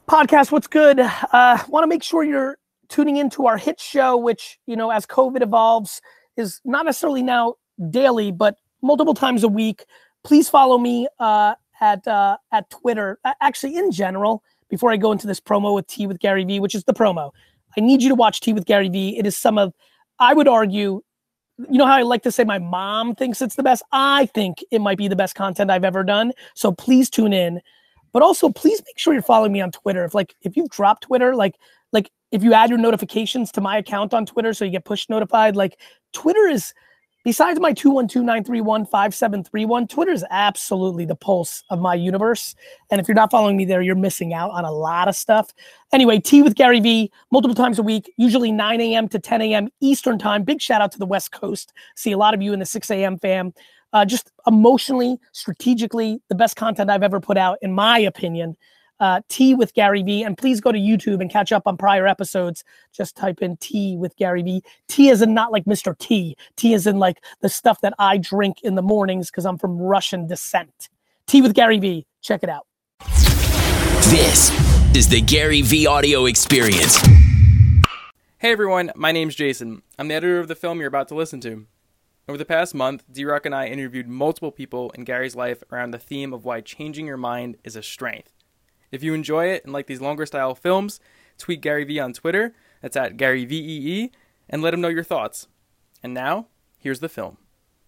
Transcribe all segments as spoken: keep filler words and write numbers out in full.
Podcast, what's good? Uh, want to make sure you're tuning into our hit show, which, you know, as COVID evolves, is not necessarily now daily, but multiple times a week. Please follow me uh, at uh, at Twitter. Actually, in general, before I go into this promo with Tea with Gary Vee, which is the promo, I need you to watch Tea with Gary Vee. It is some of, I would argue, you know how I like to say my mom thinks it's the best? I think it might be the best content I've ever done. So please tune in. But also, please make sure you're following me on Twitter. If like if you've dropped Twitter, like like if you add your notifications to my account on Twitter so you get push notified, like Twitter is, besides my two one two, nine three one, five seven three one, Twitter is absolutely the pulse of my universe. And if you're not following me there, you're missing out on a lot of stuff. Anyway, Tea with Gary Vee, multiple times a week, usually nine a.m. to ten a.m. Eastern time. Big shout out to the West Coast. See a lot of you in the six a.m. fam. Uh, just emotionally, strategically, the best content I've ever put out, in my opinion. Uh, Tea with Gary Vee, and please go to YouTube and catch up on prior episodes. Just type in Tea with Gary Vee. Tea is in not like Mister T. Tea is in like the stuff that I drink in the mornings because I'm from Russian descent. Tea with Gary Vee. Check it out. This is the Gary Vee audio experience. Hey everyone, my name's Jason. I'm the editor of the film you're about to listen to. Over the past month, D-Rock and I interviewed multiple people in Gary's life around the theme of why changing your mind is a strength. If you enjoy it and like these longer style films, tweet Gary Vee on Twitter, that's at Gary V E E, and let him know your thoughts. And now, here's the film.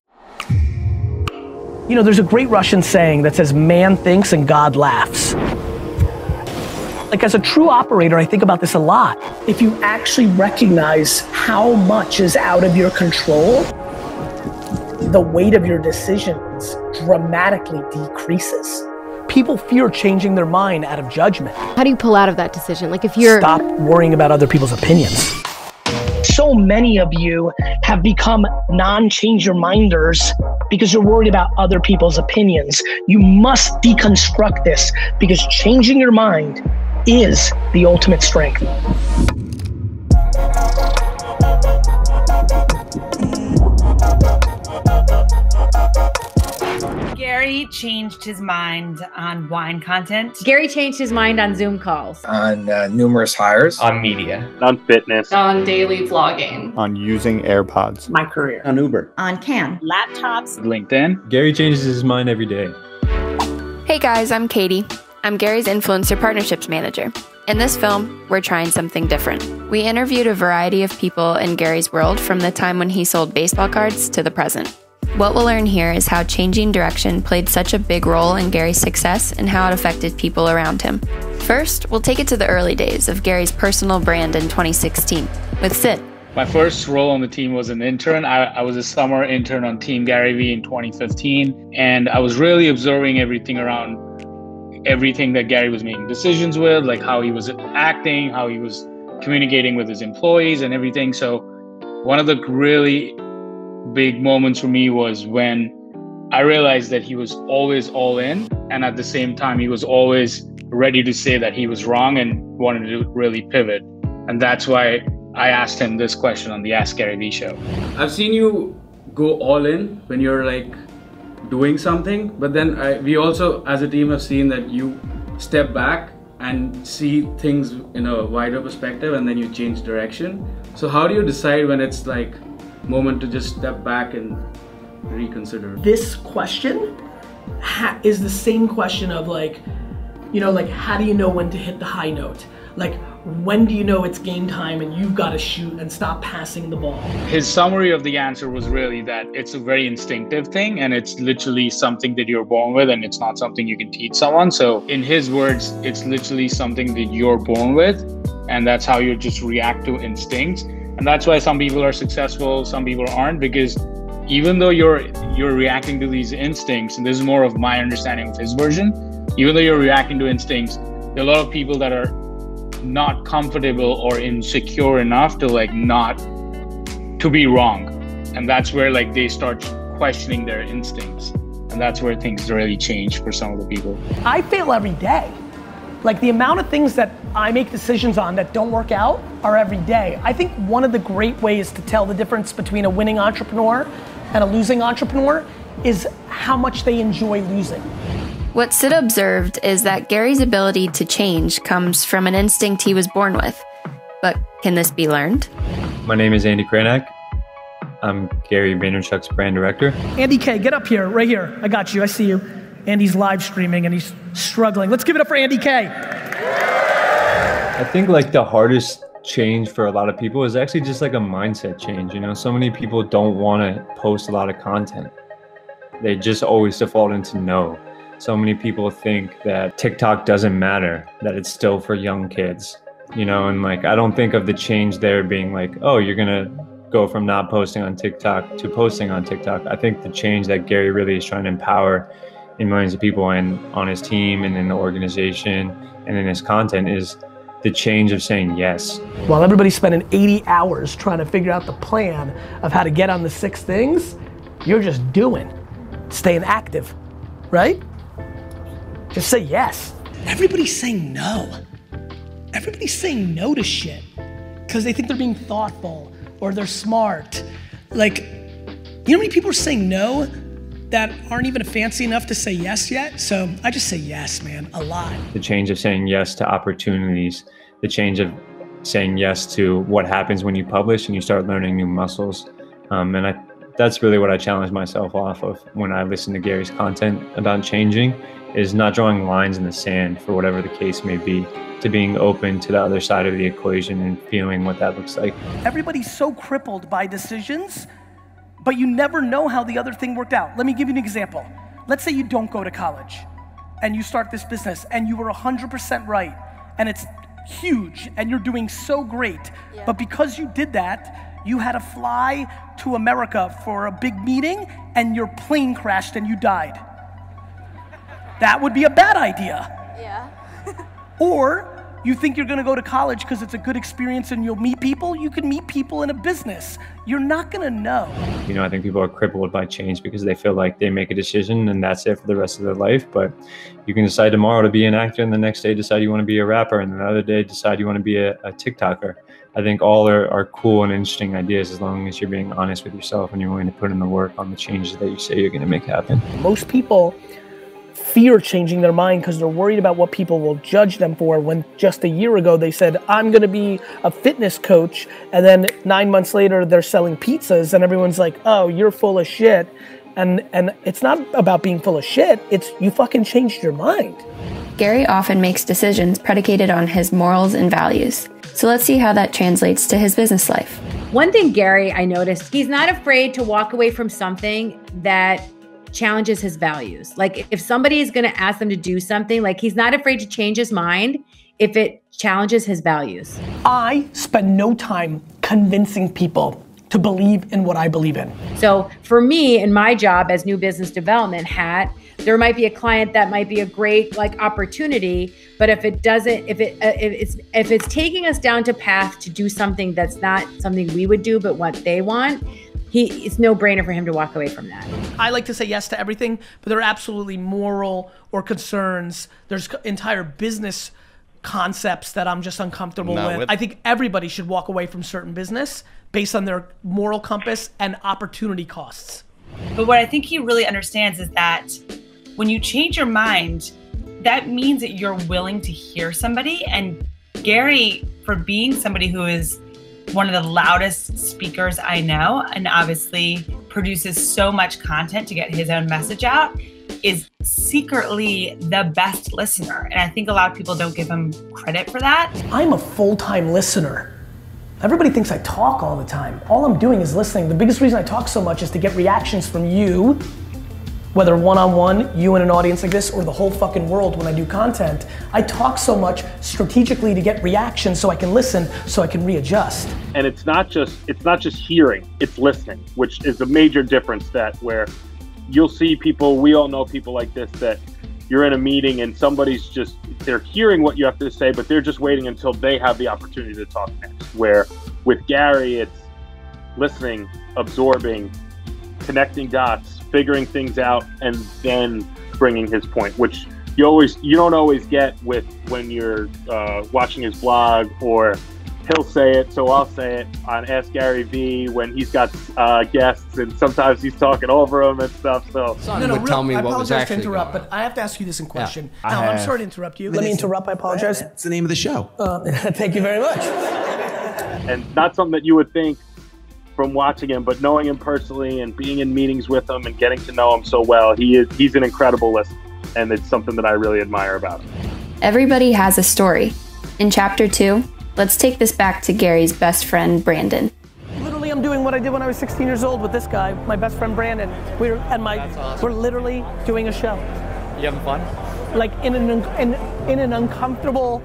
You know, there's a great Russian saying that says, man thinks and God laughs. Like as a true operator, I think about this a lot. If you actually recognize how much is out of your control, the weight of your decisions dramatically decreases. People fear changing their mind out of judgment. How do you pull out of that decision? Like if you're... Stop worrying about other people's opinions. So many of you have become non-change-your-minders because you're worried about other people's opinions. You must deconstruct this because changing your mind is the ultimate strength. Gary changed his mind on wine content. Gary changed his mind on Zoom calls. On uh, numerous hires. On media. On fitness. On daily vlogging. On using AirPods. My career. On Uber. On Can. Laptops. LinkedIn. Gary changes his mind every day. Hey guys, I'm Katie. I'm Gary's Influencer Partnerships Manager. In this film, we're trying something different. We interviewed a variety of people in Gary's world from the time when he sold baseball cards to the present. What we'll learn here is how changing direction played such a big role in Gary's success and how it affected people around him. First, we'll take it to the early days of Gary's personal brand in twenty sixteen with Sid. My first role on the team was an intern. I, I was a summer intern on Team Gary Vee in twenty fifteen, and I was really observing everything around everything that Gary was making decisions with, like how he was acting, how he was communicating with his employees and everything. So one of the really big moments for me was when I realized that he was always all in, and at the same time he was always ready to say that he was wrong and wanted to really pivot. And that's why I asked him this question on the Ask Gary Vee show. I've seen you go all in when you're like doing something, but then I, we also as a team have seen that you step back and see things in a wider perspective and then you change direction. So how do you decide when it's like moment to just step back and reconsider? This question ha- is the same question of like, you know, like how do you know when to hit the high note? Like when do you know it's game time and you've got to shoot and stop passing the ball? His summary of the answer was really that it's a very instinctive thing and it's literally something that you're born with and it's not something you can teach someone. So in his words, it's literally something that you're born with and that's how you just react to instincts. And that's why some people are successful, some people aren't, because even though you're you're reacting to these instincts, and this is more of my understanding of his version, even though you're reacting to instincts, there are a lot of people that are not comfortable or insecure enough to like not to be wrong. And that's where like they start questioning their instincts. And that's where things really change for some of the people. I fail every day. Like the amount of things that I make decisions on that don't work out are every day. I think one of the great ways to tell the difference between a winning entrepreneur and a losing entrepreneur is how much they enjoy losing. What Sid observed is that Gary's ability to change comes from an instinct he was born with. But can this be learned? My name is Andy Kranak. I'm Gary Vaynerchuk's brand director. Andy K, get up here, right here. I got you, I see you. Andy's live streaming and he's struggling. Let's give it up for Andy K. I think like the hardest change for a lot of people is actually just like a mindset change. You know, so many people don't want to post a lot of content. They just always default into no. So many people think that TikTok doesn't matter, that it's still for young kids, you know, and like, I don't think of the change there being like, oh, you're going to go from not posting on TikTok to posting on TikTok. I think the change that Gary really is trying to empower in millions of people and on his team and in the organization and in his content is the change of saying yes. While everybody's spending eighty hours trying to figure out the plan of how to get on the six things, you're just doing, staying active, right? Just say yes. Everybody's saying no. Everybody's saying no to shit because they think they're being thoughtful or they're smart. Like, you know how many people are saying no that aren't even fancy enough to say yes yet? So I just say yes, man, a lot. The change of saying yes to opportunities, the change of saying yes to what happens when you publish and you start learning new muscles. Um, and I, that's really what I challenge myself off of when I listen to Gary's content about changing, is not drawing lines in the sand for whatever the case may be, to being open to the other side of the equation and feeling what that looks like. Everybody's so crippled by decisions, but you never know how the other thing worked out. Let me give you an example. Let's say you don't go to college and you start this business and you were one hundred percent right and it's huge and you're doing so great, yeah. But because you did that, you had to fly to America for a big meeting and your plane crashed and you died. That would be a bad idea. Yeah. Or you think you're gonna go to college because it's a good experience and you'll meet people, you can meet people in a business. You're not gonna know. You know, I think people are crippled by change because they feel like they make a decision and that's it for the rest of their life. But you can decide tomorrow to be an actor and the next day decide you wanna be a rapper and another day decide you wanna be a, a TikToker. I think all are, are cool and interesting ideas as long as you're being honest with yourself and you're willing to put in the work on the changes that you say you're gonna make happen. Most people fear changing their mind because they're worried about what people will judge them for, when just a year ago they said, I'm gonna be a fitness coach, and then nine months later they're selling pizzas and everyone's like, oh, you're full of shit. And and it's not about being full of shit, it's you fucking changed your mind. Gary often makes decisions predicated on his morals and values. So let's see how that translates to his business life. One thing Gary, I noticed, he's not afraid to walk away from something that challenges his values. Like if somebody is going to ask them to do something, like he's not afraid to change his mind if it challenges his values. I spend no time convincing people to believe in what I believe in. So for me, in my job as new business development hat, there might be a client that might be a great like opportunity, but if it doesn't, if it uh, if it's if it's taking us down to path to do something that's not something we would do, but what they want, He, it's no brainer for him to walk away from that. I like to say yes to everything, but there are absolutely moral or concerns. There's entire business concepts that I'm just uncomfortable with. with. I think everybody should walk away from certain business based on their moral compass and opportunity costs. But what I think he really understands is that when you change your mind, that means that you're willing to hear somebody. And Gary, for being somebody who is one of the loudest speakers I know, and obviously produces so much content to get his own message out, is secretly the best listener. And I think a lot of people don't give him credit for that. I'm a full-time listener. Everybody thinks I talk all the time. All I'm doing is listening. The biggest reason I talk so much is to get reactions from you, whether one-on-one, you in an audience like this, or the whole fucking world when I do content. I talk so much strategically to get reactions so I can listen, so I can readjust. And it's not just it's not just hearing, it's listening, which is a major difference, that where you'll see people, we all know people like this, that you're in a meeting and somebody's just, they're hearing what you have to say, but they're just waiting until they have the opportunity to talk next. Where with Gary, it's listening, absorbing, connecting dots, figuring things out, and then bringing his point, which you always you don't always get with when you're uh, watching his blog or he'll say it, so I'll say it on Ask Gary V when he's got uh, guests, and sometimes he's talking over them and stuff. So no, no, would tell me I what was apologize to actually interrupt, going on. but I have to ask you this in question. Yeah, Al, I'm have. sorry to interrupt you. Let me interrupt. I apologize. It's the name of the show. Uh, thank you very much. And not something that you would think from watching him, but knowing him personally and being in meetings with him and getting to know him so well, he is he's an incredible listener, and it's something that I really admire about him. Everybody has a story. In chapter two, let's take this back to Gary's best friend, Brandon. Literally, I'm doing what I did when I was sixteen years old with this guy, my best friend Brandon. We're and my awesome. we're literally doing a show. You having fun? Like in an in, in an uncomfortable,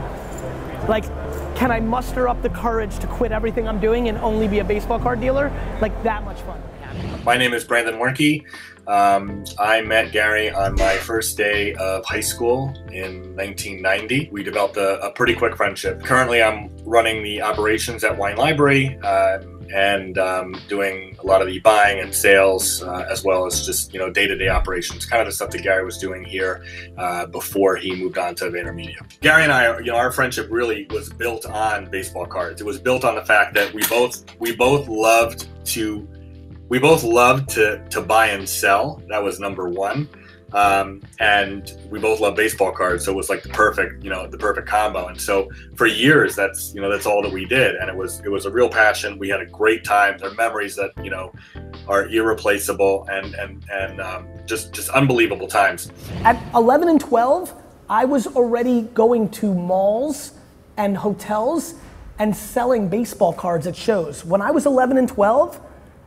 like, can I muster up the courage to quit everything I'm doing and only be a baseball card dealer? Like that much fun. My name is Brandon Warnke. Um, I met Gary on my first day of high school in nineteen ninety. We developed a, a pretty quick friendship. Currently, I'm running the operations at Wine Library uh, and um, doing a lot of the buying and sales, uh, as well as just, you know, day-to-day operations, kind of the stuff that Gary was doing here uh, before he moved on to VaynerMedia. Gary and I, you know, our friendship really was built on baseball cards. It was built on the fact that we both we both loved to. We both loved to, to buy and sell. That was number one. Um, and we both love baseball cards. So it was like the perfect, you know, the perfect combo. And so for years, that's, you know, that's all that we did. And it was, it was a real passion. We had a great time. There are memories that, you know, are irreplaceable and, and, and um, just, just unbelievable times. At eleven and twelve, I was already going to malls and hotels and selling baseball cards at shows. When I was eleven and twelve,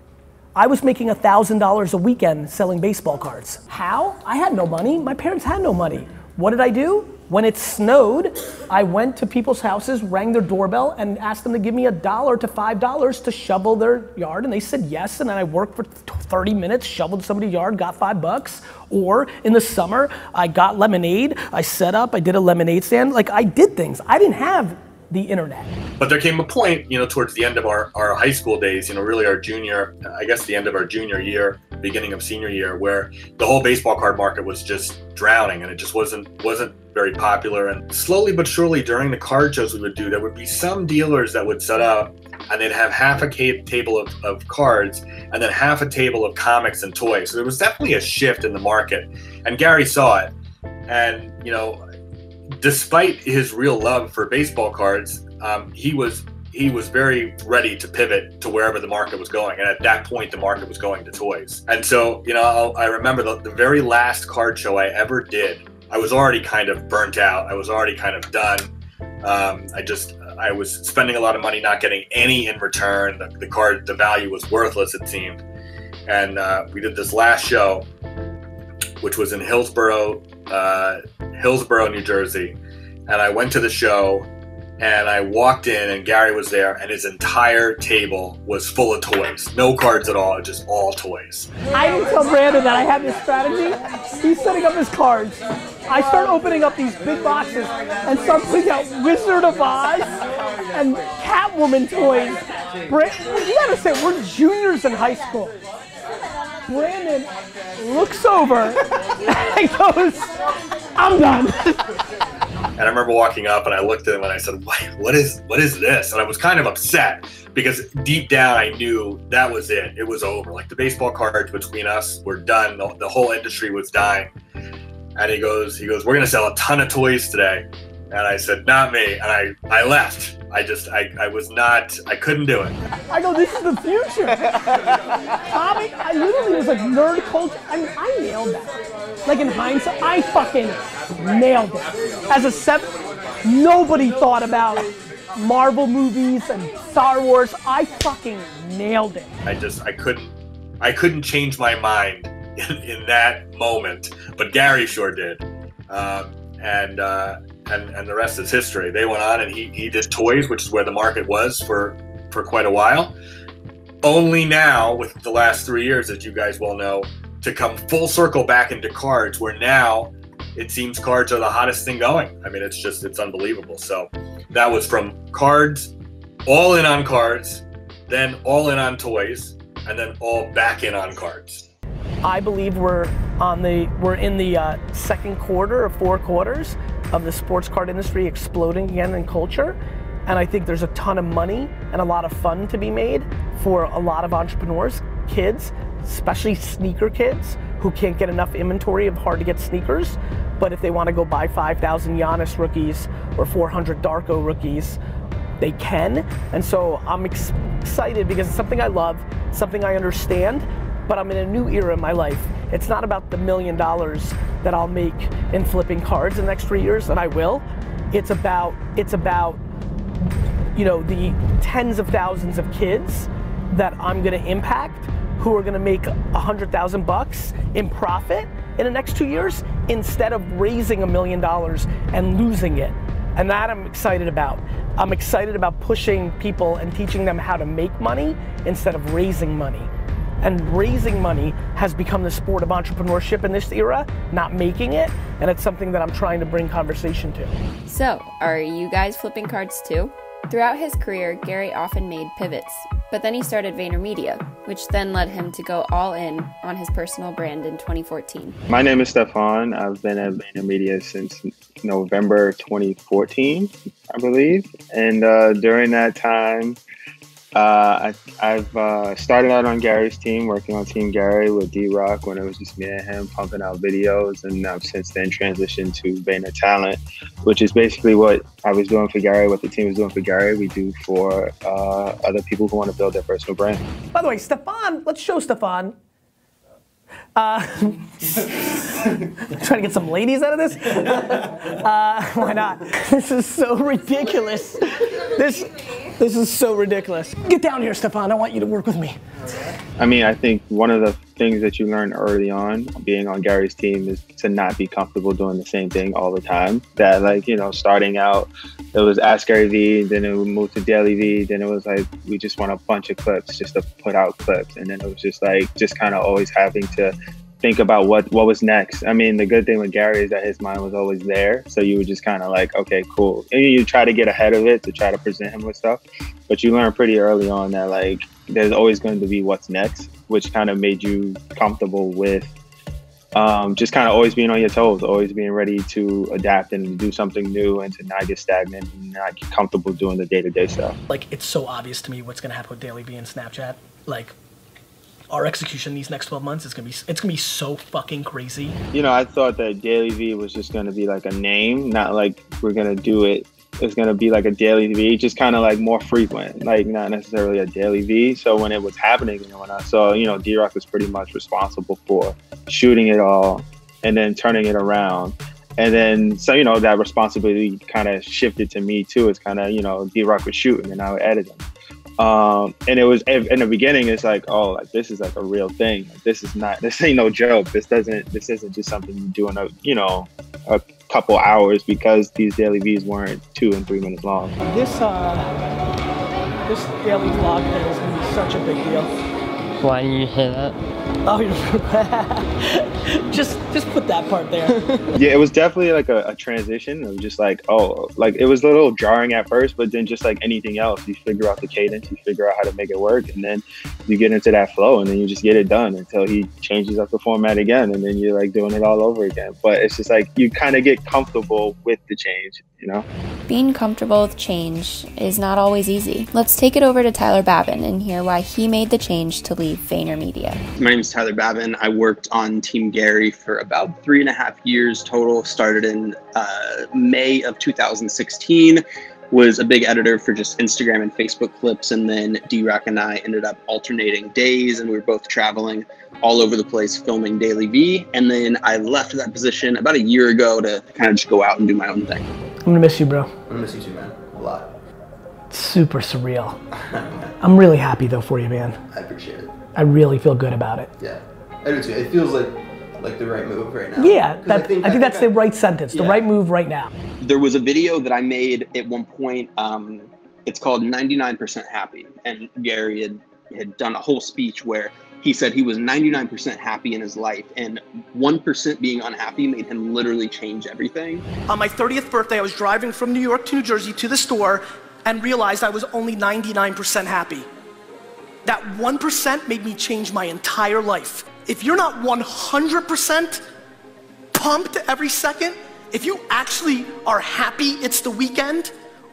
I was making one thousand dollars a weekend selling baseball cards. How? I had no money. My parents had no money. What did I do? When it snowed, I went to people's houses, rang their doorbell, and asked them to give me a dollar to five dollars to shovel their yard, and they said yes, and then I worked for thirty minutes, shoveled somebody's yard, got five bucks. Or in the summer, I got lemonade, I set up, I did a lemonade stand. Like, I did things. I didn't have the internet. But there came a point, you know, towards the end of our, our high school days, you know, really our junior, I guess the end of our junior year, beginning of senior year, where the whole baseball card market was just drowning and it just wasn't wasn't very popular. And slowly but surely during the card shows we would do, there would be some dealers that would set up and they'd have half a ca- table of, of cards and then half a table of comics and toys. So there was definitely a shift in the market. And Gary saw it. And, you know, despite his real love for baseball cards, um, he was he was very ready to pivot to wherever the market was going. And at that point, the market was going to toys. And so, you know, I'll, I remember the, the very last card show I ever did, I was already kind of burnt out. I was already kind of done. Um, I just, I was spending a lot of money, not getting any in return. The, the card, the value was worthless, it seemed. And uh, we did this last show, which was in Hillsborough, uh, Hillsborough, New Jersey. And I went to the show and I walked in and Gary was there and his entire table was full of toys. No cards at all, just all toys. I didn't tell Brandon that I had this strategy. He's setting up his cards. I start opening up these big boxes and start putting out Wizard of Oz and Catwoman toys. Bra- you gotta say, we're juniors in high school. Brandon looks over and goes, I'm done. And I remember walking up and I looked at him and I said, what, what is what is this? And I was kind of upset because deep down I knew that was it. It was over. Like the baseball cards between us were done. The, the whole industry was dying. And he goes, he goes, we're going to sell a ton of toys today. And I said, not me. And I, I left. I just, I, I was not, I couldn't do it. I go, this is the future. Tommy, I literally was like nerd culture. I mean, I nailed that. Like in hindsight, I fucking nailed it. As a seven, nobody thought about Marvel movies and Star Wars. I fucking nailed it. I just, I couldn't, I couldn't change my mind in, in that moment, but Gary sure did. Um, and, uh, and, and the rest is history. They went on and he, he did toys, which is where the market was for, for quite a while. Only now, with the last three years, as you guys well know, to come full circle back into cards, where now it seems cards are the hottest thing going. I mean, it's just, it's unbelievable. So that was from cards, all in on cards, then all in on toys, and then all back in on cards. I believe we're on the, we're in the uh, second quarter or four quarters of the sports card industry exploding again in culture. And I think there's a ton of money and a lot of fun to be made for a lot of entrepreneurs, kids, especially sneaker kids who can't get enough inventory of hard to get sneakers. But if they want to go buy five thousand Giannis rookies or four hundred Darko rookies, they can. And so I'm ex- excited because it's something I love, something I understand, but I'm in a new era in my life. It's not about the million dollars that I'll make in flipping cards in the next three years, and I will. It's about, it's about, you know, the tens of thousands of kids that I'm gonna impact who are gonna make a hundred thousand bucks in profit in the next two years instead of raising a million dollars and losing it. And that I'm excited about. I'm excited about pushing people and teaching them how to make money instead of raising money. And raising money has become the sport of entrepreneurship in this era, not making it, and it's something that I'm trying to bring conversation to. So, are you guys flipping cards too? Throughout his career, Gary often made pivots, but then he started VaynerMedia, which then led him to go all in on his personal brand in twenty fourteen. My name is Stefan. I've been at VaynerMedia since November twenty fourteen, I believe. And uh, during that time, uh, I, I've uh, started out on Gary's team, working on Team Gary with D-Rock when it was just me and him pumping out videos. And I've since then transitioned to Vayner Talent, which is basically what I was doing for Gary, what the team was doing for Gary, we do for uh, other people who want to build their personal brand. By the way, Stefan, let's show Stefan. Uh, trying to get some ladies out of this? Uh, why not? This is so ridiculous. This, this is so ridiculous. Get down here, Stefan. I want you to work with me. I mean, I think one of the things that you learn early on being on Gary's team is to not be comfortable doing the same thing all the time. That, like, you know, starting out, it was Ask Gary V, then it would move to Daily V, then it was like, we just want a bunch of clips just to put out clips. And then it was just like, just kind of always having to think about what, what was next. I mean, the good thing with Gary is that his mind was always there. So you were just kind of like, okay, cool. And you try to get ahead of it to try to present him with stuff. But you learn pretty early on that, like, there's always going to be what's next, which kind of made you comfortable with um, just kind of always being on your toes, always being ready to adapt and do something new and to not get stagnant and not get comfortable doing the day-to-day stuff. Like, it's so obvious to me what's going to happen with Daily V and Snapchat. Like, our execution these next twelve months is going to be, it's going to be so fucking crazy. You know, I thought that Daily V was just going to be like a name, not like we're going to do it. It's going to be like a Daily V, just kind of like more frequent, like not necessarily a Daily V. So when it was happening, you know, when I saw, you know, D-Rock was pretty much responsible for shooting it all and then turning it around. And then, so, you know, that responsibility kind of shifted to me too. It's kind of, you know, D-Rock was shooting and I would edit him. Um, and it was, in the beginning, it's like, oh, like this is like a real thing. Like, this is not, this ain't no joke. This doesn't, this isn't just something you do in a, you know, a couple hours, because these daily V's weren't two and three minutes long. This, uh, this daily vlog thing is gonna be such a big deal. Why did you say that? Oh, you're just just put that part there. Yeah, it was definitely like a, a transition. It was just like, oh, like it was a little jarring at first, but then just like anything else, you figure out the cadence, you figure out how to make it work, and then you get into that flow, and then you just get it done until he changes up the format again, and then you're like doing it all over again. But it's just like you kind of get comfortable with the change, you know? Being comfortable with change is not always easy. Let's take it over to Tyler Babin and hear why he made the change to leave VaynerMedia. My name is Tyler Babin. I worked on Team Gary for about three and a half years total. Started in uh, May of two thousand sixteen. Was a big editor for just Instagram and Facebook clips, and then D-Rock and I ended up alternating days, and we were both traveling all over the place filming Daily V. And then I left that position about a year ago to kind of just go out and do my own thing. I'm gonna miss you, bro. I'm gonna miss you too, man. A lot. It's super surreal. I'm really happy though for you, man. I appreciate it. I really feel good about it. Yeah, I do too. It feels like like the right move right now. Yeah, that, I think, I think I that's think the right sentence. Yeah. The right move right now. There was a video that I made at one point. Um, it's called ninety-nine percent Happy. And Gary had, had done a whole speech where he said he was ninety-nine percent happy in his life, and one percent being unhappy made him literally change everything. On my thirtieth birthday, I was driving from New York to New Jersey to the store and realized I was only ninety-nine percent happy. That one percent made me change my entire life. If you're not one hundred percent pumped every second, if you actually are happy it's the weekend,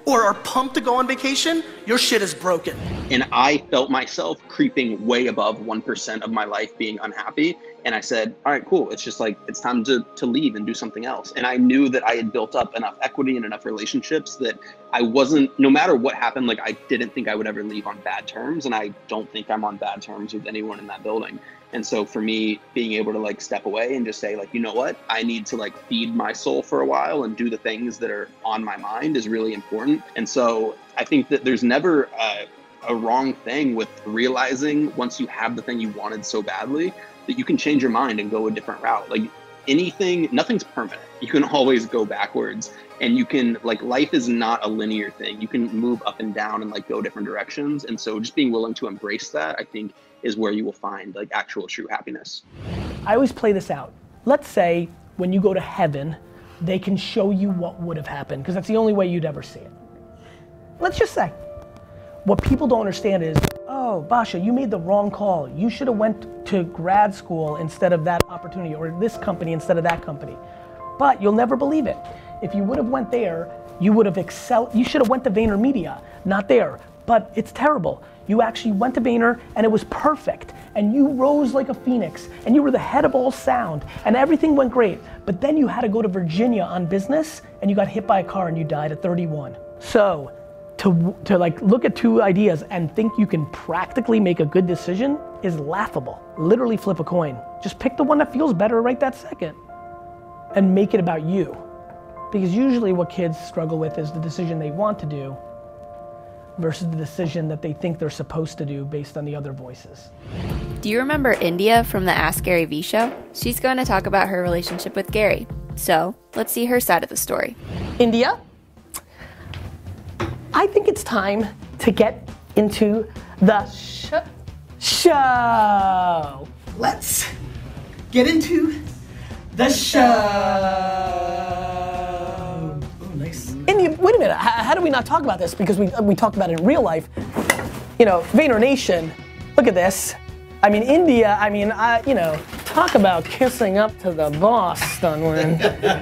or are pumped to go on vacation, your shit is broken. And I felt myself creeping way above one percent of my life being unhappy. And I said, all right, cool. It's just like, it's time to, to leave and do something else. And I knew that I had built up enough equity and enough relationships that I wasn't, no matter what happened, like I didn't think I would ever leave on bad terms. And I don't think I'm on bad terms with anyone in that building. And so for me, being able to like step away and just say like, you know what, I need to like feed my soul for a while and do the things that are on my mind is really important. And so I think that there's never a, a wrong thing with realizing once you have the thing you wanted so badly that you can change your mind and go a different route. Like anything, nothing's permanent. You can always go backwards, and you can, like, life is not a linear thing. You can move up and down and like go different directions. And so just being willing to embrace that, I think, is where you will find like actual true happiness. I always play this out. Let's say when you go to heaven, they can show you what would have happened, because that's the only way you'd ever see it. Let's just say, what people don't understand is, oh, Basha, you made the wrong call. You should have went to grad school instead of that opportunity, or this company instead of that company. But you'll never believe it. If you would have went there, you would have excelled. You should have went to VaynerMedia, not there. But it's terrible. You actually went to Vayner and it was perfect. And you rose like a phoenix and you were the head of all sound and everything went great. But then you had to go to Virginia on business and you got hit by a car and you died at thirty-one. So to, to like look at two ideas and think you can practically make a good decision is laughable. Literally flip a coin. Just pick the one that feels better right that second and make it about you. Because usually what kids struggle with is the decision they want to do versus the decision that they think they're supposed to do based on the other voices. Do you remember India from the Ask Gary Vee show? She's going to talk about her relationship with Gary. So let's see her side of the story. India, I think it's time to get into the sh- show. Let's get into the show. India, wait a minute, how, how do we not talk about this? Because we we talked about it in real life. You know, Vayner Nation, look at this. I mean, India, I mean, I, you know, talk about kissing up to the boss, Stunwin.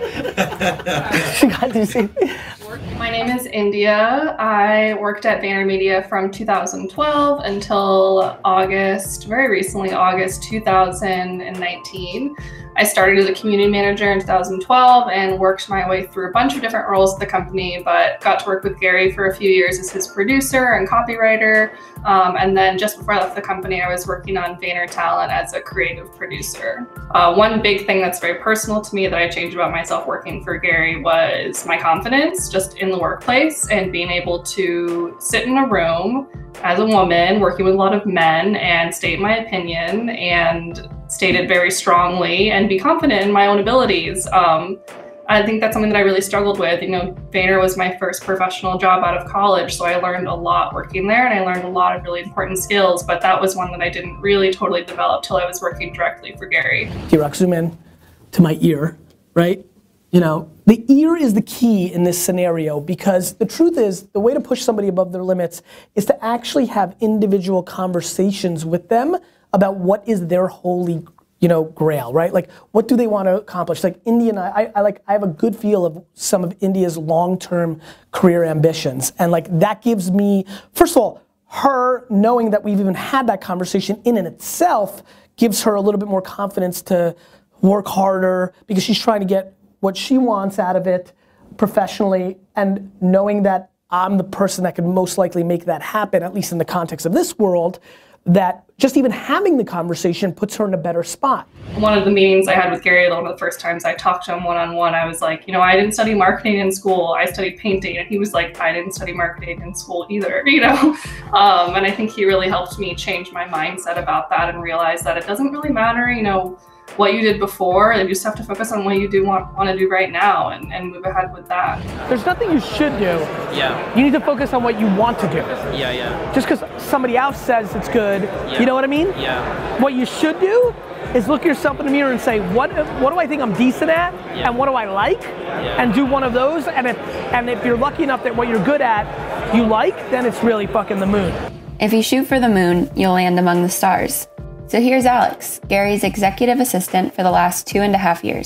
Did you see? My name is India. I worked at VaynerMedia from two thousand twelve until August, very recently, August two thousand nineteen. I started as a community manager in two thousand twelve and worked my way through a bunch of different roles at the company, but got to work with Gary for a few years as his producer and copywriter. Um, and then just before I left the company, I was working on Vayner Talent as a creative producer. Uh, one big thing that's very personal to me that I changed about myself working for Gary was my confidence just in the workplace and being able to sit in a room as a woman working with a lot of men and state my opinion and state it very strongly and be confident in my own abilities. Um, I think that's something that I really struggled with. You know, Vayner was my first professional job out of college, so I learned a lot working there and I learned a lot of really important skills, but that was one that I didn't really totally develop till I was working directly for Gary. T-Rock, zoom in to my ear, right? You know, the ear is the key in this scenario because the truth is the way to push somebody above their limits is to actually have individual conversations with them about what is their holy, you know, grail, right? Like, what do they want to accomplish? Like, India and I, I, I like, I have a good feel of some of India's long-term career ambitions. And like, that gives me, first of all, her knowing that we've even had that conversation in and itself gives her a little bit more confidence to work harder because she's trying to get what she wants out of it professionally, and knowing that I'm the person that could most likely make that happen, at least in the context of this world, that just even having the conversation puts her in a better spot. One of the meetings I had with Gary, one of the first times I talked to him one-on-one, I was like, you know, I didn't study marketing in school, I studied painting. And he was like, I didn't study marketing in school either, you know? Um, and I think he really helped me change my mindset about that and realize that it doesn't really matter, you know, what you did before, and you just have to focus on what you do want, want to do right now and, and move ahead with that. There's nothing you should do. Yeah. You need to focus on what you want to do. Yeah, yeah. Just because somebody else says it's good, Yeah. you know what I mean? Yeah. What you should do is look yourself in the mirror and say, what what do I think I'm decent at, Yeah. and what do I like, Yeah. and do one of those, and if, and if you're lucky enough that what you're good at, you like, then it's really fucking the moon. If you shoot for the moon, you'll land among the stars. So here's Alex, Gary's executive assistant for the last two and a half years.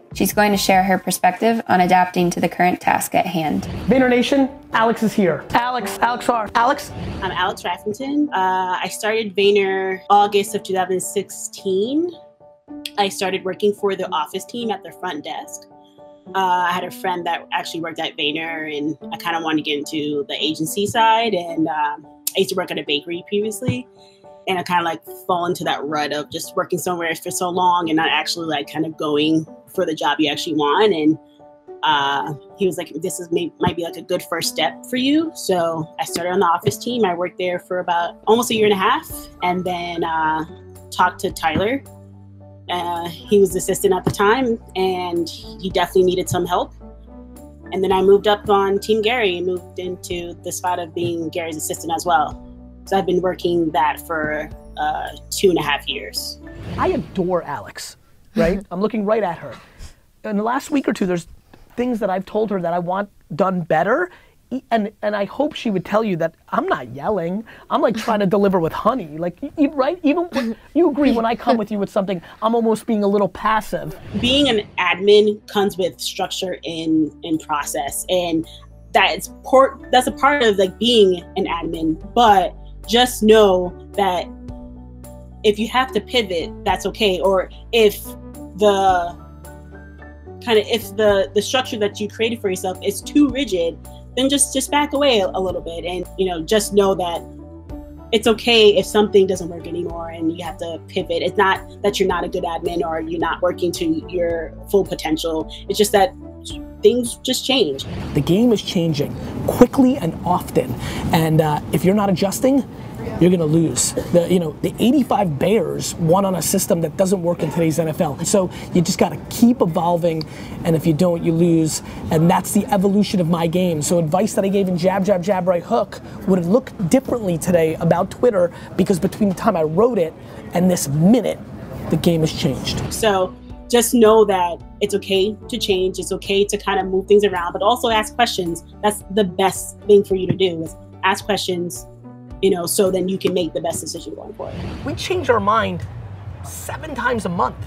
She's going to share her perspective on adapting to the current task at hand. Vayner Nation, Alex is here. Alex, Alex R. Alex? I'm Alex Raffington. Uh, I started Vayner August of two thousand sixteen. I started working for the office team at the front desk. Uh, I had a friend that actually worked at Vayner, and I kind of wanted to get into the agency side. And um, I used to work at a bakery previously. And I kind of like fall into that rut of just working somewhere for so long and not actually like kind of going for the job you actually want. And uh, he was like, this is may- might be like a good first step for you. So I started on the office team. I worked there for about almost a year and a half, and then uh, talked to Tyler. Uh, he was the assistant at the time, and he definitely needed some help. And then I moved up on Team Gary and moved into the spot of being Gary's assistant as well. So I've been working that for uh, two and a half years. I adore Alex, right? I'm looking right at her. In the last week or two, there's things that I've told her that I want done better. And and I hope she would tell you that I'm not yelling. I'm like trying to deliver with honey. Like, right? Even when, you agree when I come with you with something, I'm almost being a little passive. Being an admin comes with structure and, and process. And that's, por- that's a part of like being an admin. But just know that if you have to pivot, that's okay. Or if the kind of, if the, the structure that you created for yourself is too rigid, then just, just back away a, a little bit. And, you know, just know that it's okay if something doesn't work anymore and you have to pivot. It's not that you're not a good admin or you're not working to your full potential. It's just that things just change. The game is changing quickly and often, and uh, if you're not adjusting, you're gonna lose. The you know the eighty-five Bears won on a system that doesn't work in today's N F L. So you just gotta keep evolving, and if you don't, you lose. And that's the evolution of my game. So advice that I gave in Jab, Jab, Jab, Right Hook would look differently today about Twitter, because between the time I wrote it and this minute, the game has changed. So just know that it's okay to change. It's okay to kind of move things around, but also ask questions. That's the best thing for you to do, is ask questions, you know, so then you can make the best decision going forward. We change our mind seven times a month.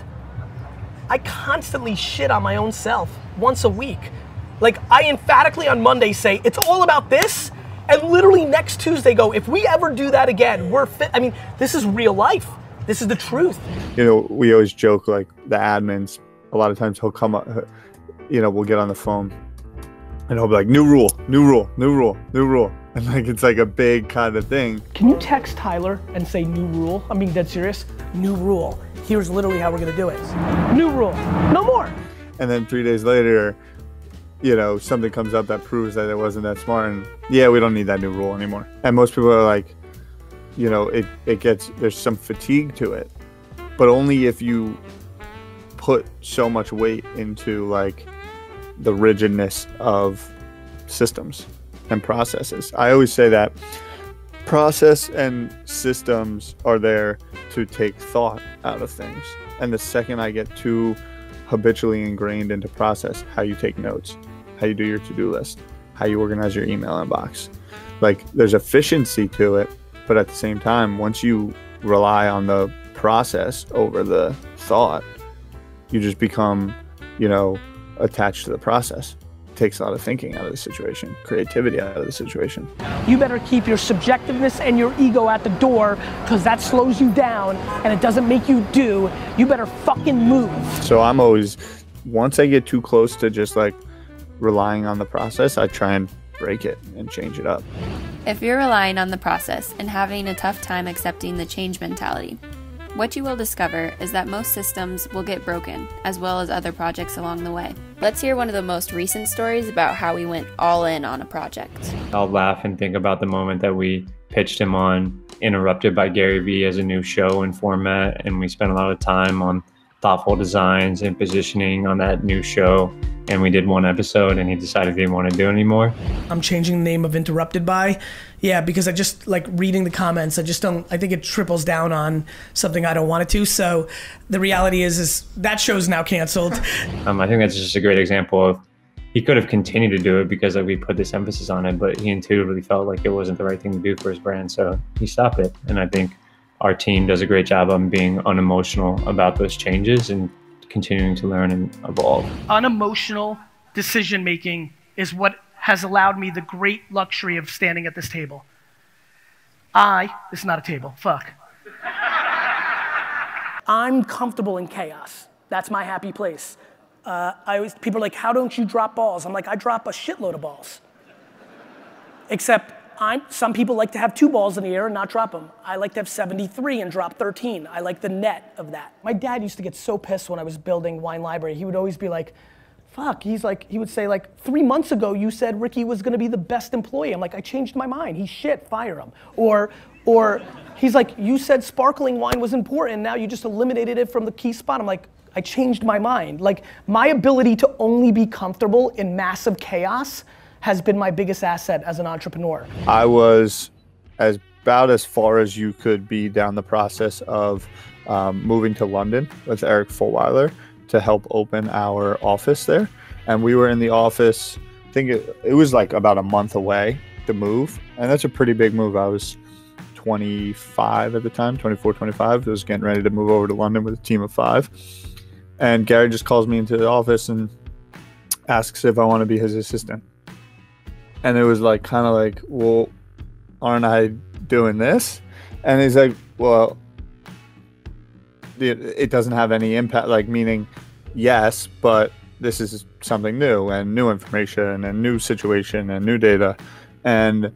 I constantly shit on my own self once a week. Like, I emphatically on Monday say, it's all about this, and literally next Tuesday go, if we ever do that again, we're fit. I mean, this is real life. This is the truth. You know, we always joke, like, the admins, a lot of times he'll come up, you know, we'll get on the phone and he'll be like, new rule, new rule, new rule, new rule. And like, it's like a big kind of thing. Can you text Tyler and say new rule? I'm being dead serious. New rule. Here's literally how we're gonna do it. New rule, no more. And then three days later, you know, something comes up that proves that it wasn't that smart, and yeah, we don't need that new rule anymore. And most people are like, you know, it, it gets, there's some fatigue to it, but only if you put so much weight into like the rigidness of systems and processes. I always say that process and systems are there to take thought out of things. And the second I get too habitually ingrained into process, how you take notes, how you do your to-do list, how you organize your email inbox, like there's efficiency to it. But at the same time, once you rely on the process over the thought, you just become, you know, attached to the process. It takes a lot of thinking out of the situation, creativity out of the situation. You better keep your subjectiveness and your ego at the door, because that slows you down and it doesn't make you do. You better fucking move. So I'm always, once I get too close to just like relying on the process, I try and break it and change it up. If you're relying on the process and having a tough time accepting the change mentality, what you will discover is that most systems will get broken, as well as other projects along the way. Let's hear one of the most recent stories about how we went all in on a project. I'll laugh and think about the moment that we pitched him on Interrupted by Gary Vee as a new show and format, and we spent a lot of time on thoughtful designs and positioning on that new show. And we did one episode and he decided he didn't want to do it anymore. I'm changing the name of Interrupted by. Yeah, because I just like reading the comments. I just don't, I think it triples down on something I don't want it to. So the reality is, is that show's now canceled. um, I think that's just a great example of, he could have continued to do it because like we put this emphasis on it, but he intuitively felt like it wasn't the right thing to do for his brand. So he stopped it. And I think our team does a great job on being unemotional about those changes and continuing to learn and evolve. Unemotional decision making is what has allowed me the great luxury of standing at this table. I, this is not a table, fuck. I'm comfortable in chaos. That's my happy place. Uh, I always, people are like, how don't you drop balls? I'm like, I drop a shitload of balls. Except I'm, some people like to have two balls in the air and not drop them. I like to have seventy-three and drop thirteen. I like the net of that. My dad used to get so pissed when I was building Wine Library. He would always be like, fuck, he's like, he would say like, three months ago you said Ricky was gonna be the best employee. I'm like, I changed my mind. He's shit, fire him. Or, or he's like, you said sparkling wine was important, now you just eliminated it from the key spot. I'm like, I changed my mind. Like, my ability to only be comfortable in massive chaos has been my biggest asset as an entrepreneur. I was as about as far as you could be down the process of um, moving to London with Eric Fulweiler to help open our office there. And we were in the office, I think it, it was like about a month away to move. And that's a pretty big move. I was twenty-five at the time, twenty-four, twenty-five. I was getting ready to move over to London with a team of five. And Gary just calls me into the office and asks if I want to be his assistant. And it was like, kind of like, well, aren't I doing this? And he's like, well, it, it doesn't have any impact, like meaning, yes, but this is something new and new information and new situation and new data. And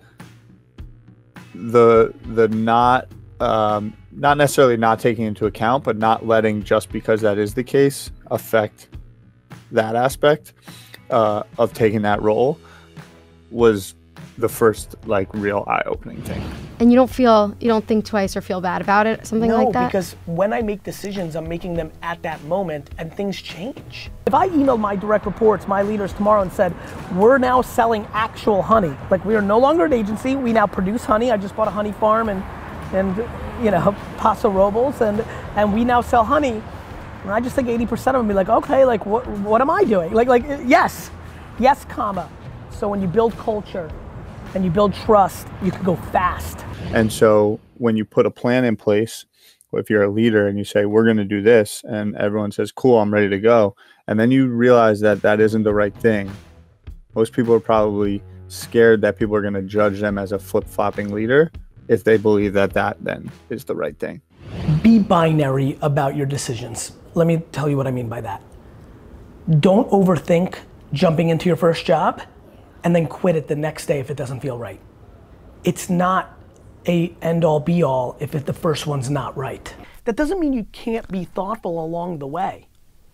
the, the not, um, not necessarily not taking into account, but not letting just because that is the case affect that aspect uh, of taking that role was the first like real eye-opening thing. And you don't feel, you don't think twice or feel bad about it, something no, like that? No, because when I make decisions, I'm making them at that moment and things change. If I emailed my direct reports, my leaders tomorrow and said, we're now selling actual honey. Like, we are no longer an agency, we now produce honey. I just bought a honey farm and, and you know, Paso Robles, and, and we now sell honey. And I just think eighty percent of them be like, okay, like what, what am I doing? Like, like yes, yes, comma. So when you build culture and you build trust, you can go fast. And so when you put a plan in place, if you're a leader and you say, we're going to do this, and everyone says, cool, I'm ready to go. And then you realize that that isn't the right thing. Most people are probably scared that people are going to judge them as a flip-flopping leader if they believe that that then is the right thing. Be binary about your decisions. Let me tell you what I mean by that. Don't overthink jumping into your first job and then quit it the next day if it doesn't feel right. It's not a end-all be-all if it, the first one's not right. That doesn't mean you can't be thoughtful along the way,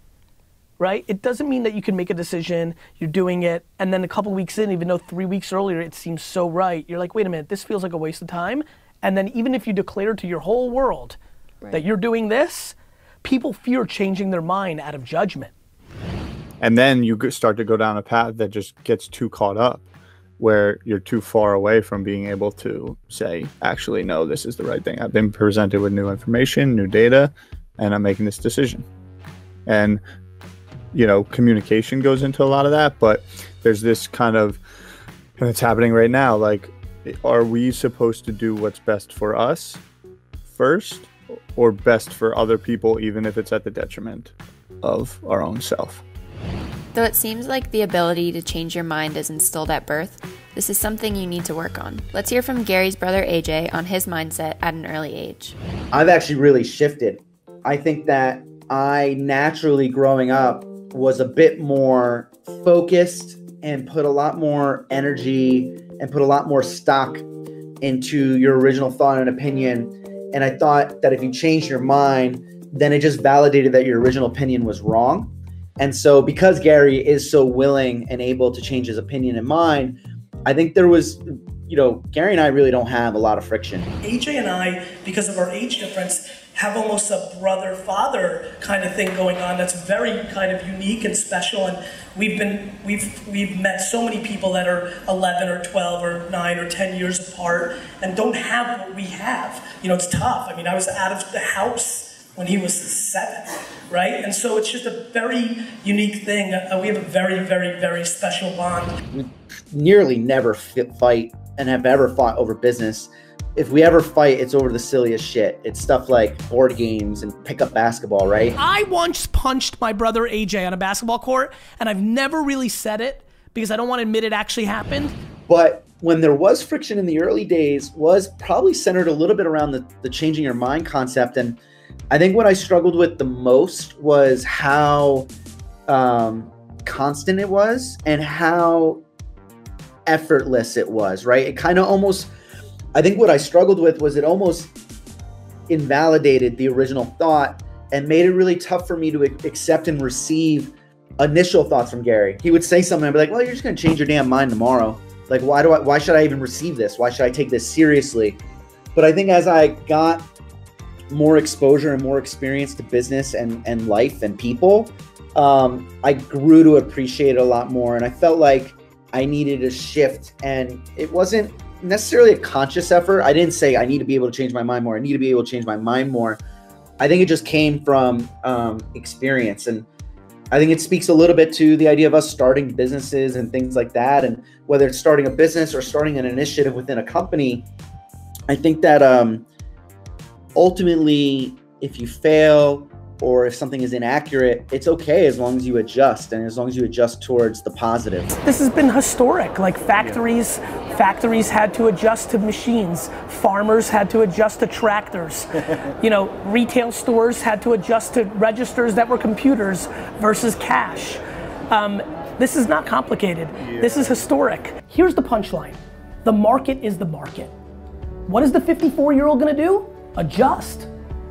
right? It doesn't mean that you can make a decision, you're doing it, and then a couple weeks in, even though three weeks earlier it seems so right, you're like, wait a minute, this feels like a waste of time. And then even if you declare to your whole world right. that you're doing this, people fear changing their mind out of judgment. And then you start to go down a path that just gets too caught up, where you're too far away from being able to say, actually, no, this is the right thing. I've been presented with new information, new data, and I'm making this decision. And, you know, communication goes into a lot of that, but there's this kind of, and it's happening right now, like, are we supposed to do what's best for us first, or best for other people, even if it's at the detriment of our own self? Though it seems like the ability to change your mind is instilled at birth, this is something you need to work on. Let's hear from Gary's brother A J on his mindset at an early age. I've actually really shifted. I think that I naturally growing up was a bit more focused and put a lot more energy and put a lot more stock into your original thought and opinion. And I thought that if you changed your mind, then it just validated that your original opinion was wrong. And so because Gary is so willing and able to change his opinion and mind, I think there was, you know, Gary and I really don't have a lot of friction. A J and I, because of our age difference, have almost a brother-father kind of thing going on that's very kind of unique and special. And we've been, we've, we've met so many people that are eleven or twelve or nine or ten years apart and don't have what we have. You know, it's tough. I mean, I was out of the house when he was seven, right? And so it's just a very unique thing. Uh, we have a very, very, very special bond. We nearly never fight and have ever fought over business, if we ever fight, it's over the silliest shit. It's stuff like board games and pickup basketball, right? I once punched my brother A J on a basketball court, and I've never really said it because I don't want to admit it actually happened. But when there was friction in the early days was probably centered a little bit around the, the changing your mind concept. And I think what I struggled with the most was how um, constant it was and how effortless it was, right? It kind of almost, I think what I struggled with was it almost invalidated the original thought and made it really tough for me to accept and receive initial thoughts from Gary. He would say something and I'd be like, well, you're just going to change your damn mind tomorrow. Like, why do I, why should I even receive this? Why should I take this seriously? But I think as I got more exposure and more experience to business and, and life and people, um, I grew to appreciate it a lot more. And I felt like I needed a shift, and it wasn't necessarily a conscious effort. I didn't say I need to be able to change my mind more. I need to be able to change my mind more. I think it just came from um, experience. And I think it speaks a little bit to the idea of us starting businesses and things like that. And whether it's starting a business or starting an initiative within a company, I think that um, ultimately, if you fail or if something is inaccurate, it's okay as long as you adjust and as long as you adjust towards the positive. This has been historic. Like factories, yeah. factories had to adjust to machines. Farmers had to adjust to tractors. You know, retail stores had to adjust to registers that were computers versus cash. Um, this is not complicated. Yeah. This is historic. Here's the punchline. The market is the market. What is the fifty-four-year-old gonna do? Adjust.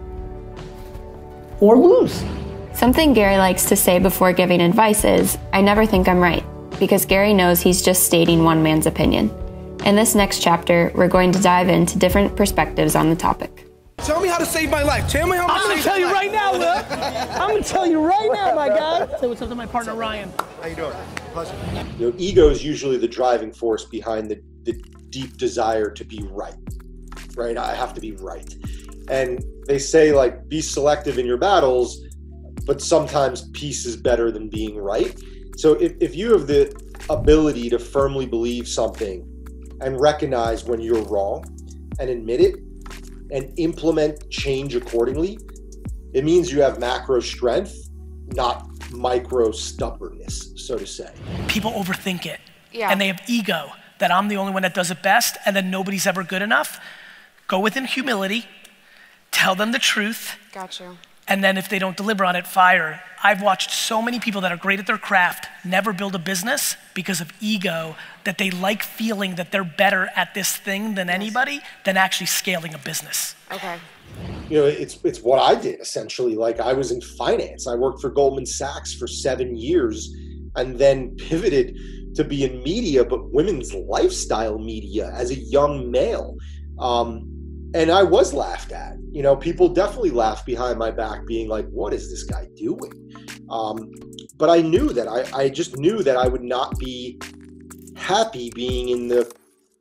Or lose. Something Gary likes to say before giving advice is, I never think I'm right, because Gary knows he's just stating one man's opinion. In this next chapter, we're going to dive into different perspectives on the topic. Tell me how to save my life. Tell me how to I'm gonna tell you right now, Will. I'm gonna tell you right now, my guy. Say what's up to my partner, Ryan. How you doing? Pleasure. You know, ego is usually the driving force behind the, the deep desire to be right, right? I have to be right. And they say, like, be selective in your battles, but sometimes peace is better than being right. So if, if you have the ability to firmly believe something and recognize when you're wrong and admit it and implement change accordingly, it means you have macro strength, not micro stubbornness, so to say. People overthink it. Yeah. And they have ego that I'm the only one that does it best and then nobody's ever good enough. Go within humility. Tell them the truth. Gotcha. And then if they don't deliver on it, fire. I've watched so many people that are great at their craft never build a business because of ego, that they like feeling that they're better at this thing than anybody than actually scaling a business. Okay. You know, it's it's what I did essentially. Like, I was in finance. I worked for Goldman Sachs for seven years and then pivoted to be in media, but women's lifestyle media as a young male. Um, And I was laughed at. You know, people definitely laughed behind my back being like, what is this guy doing? Um, but I knew that. I, I just knew that I would not be happy being in the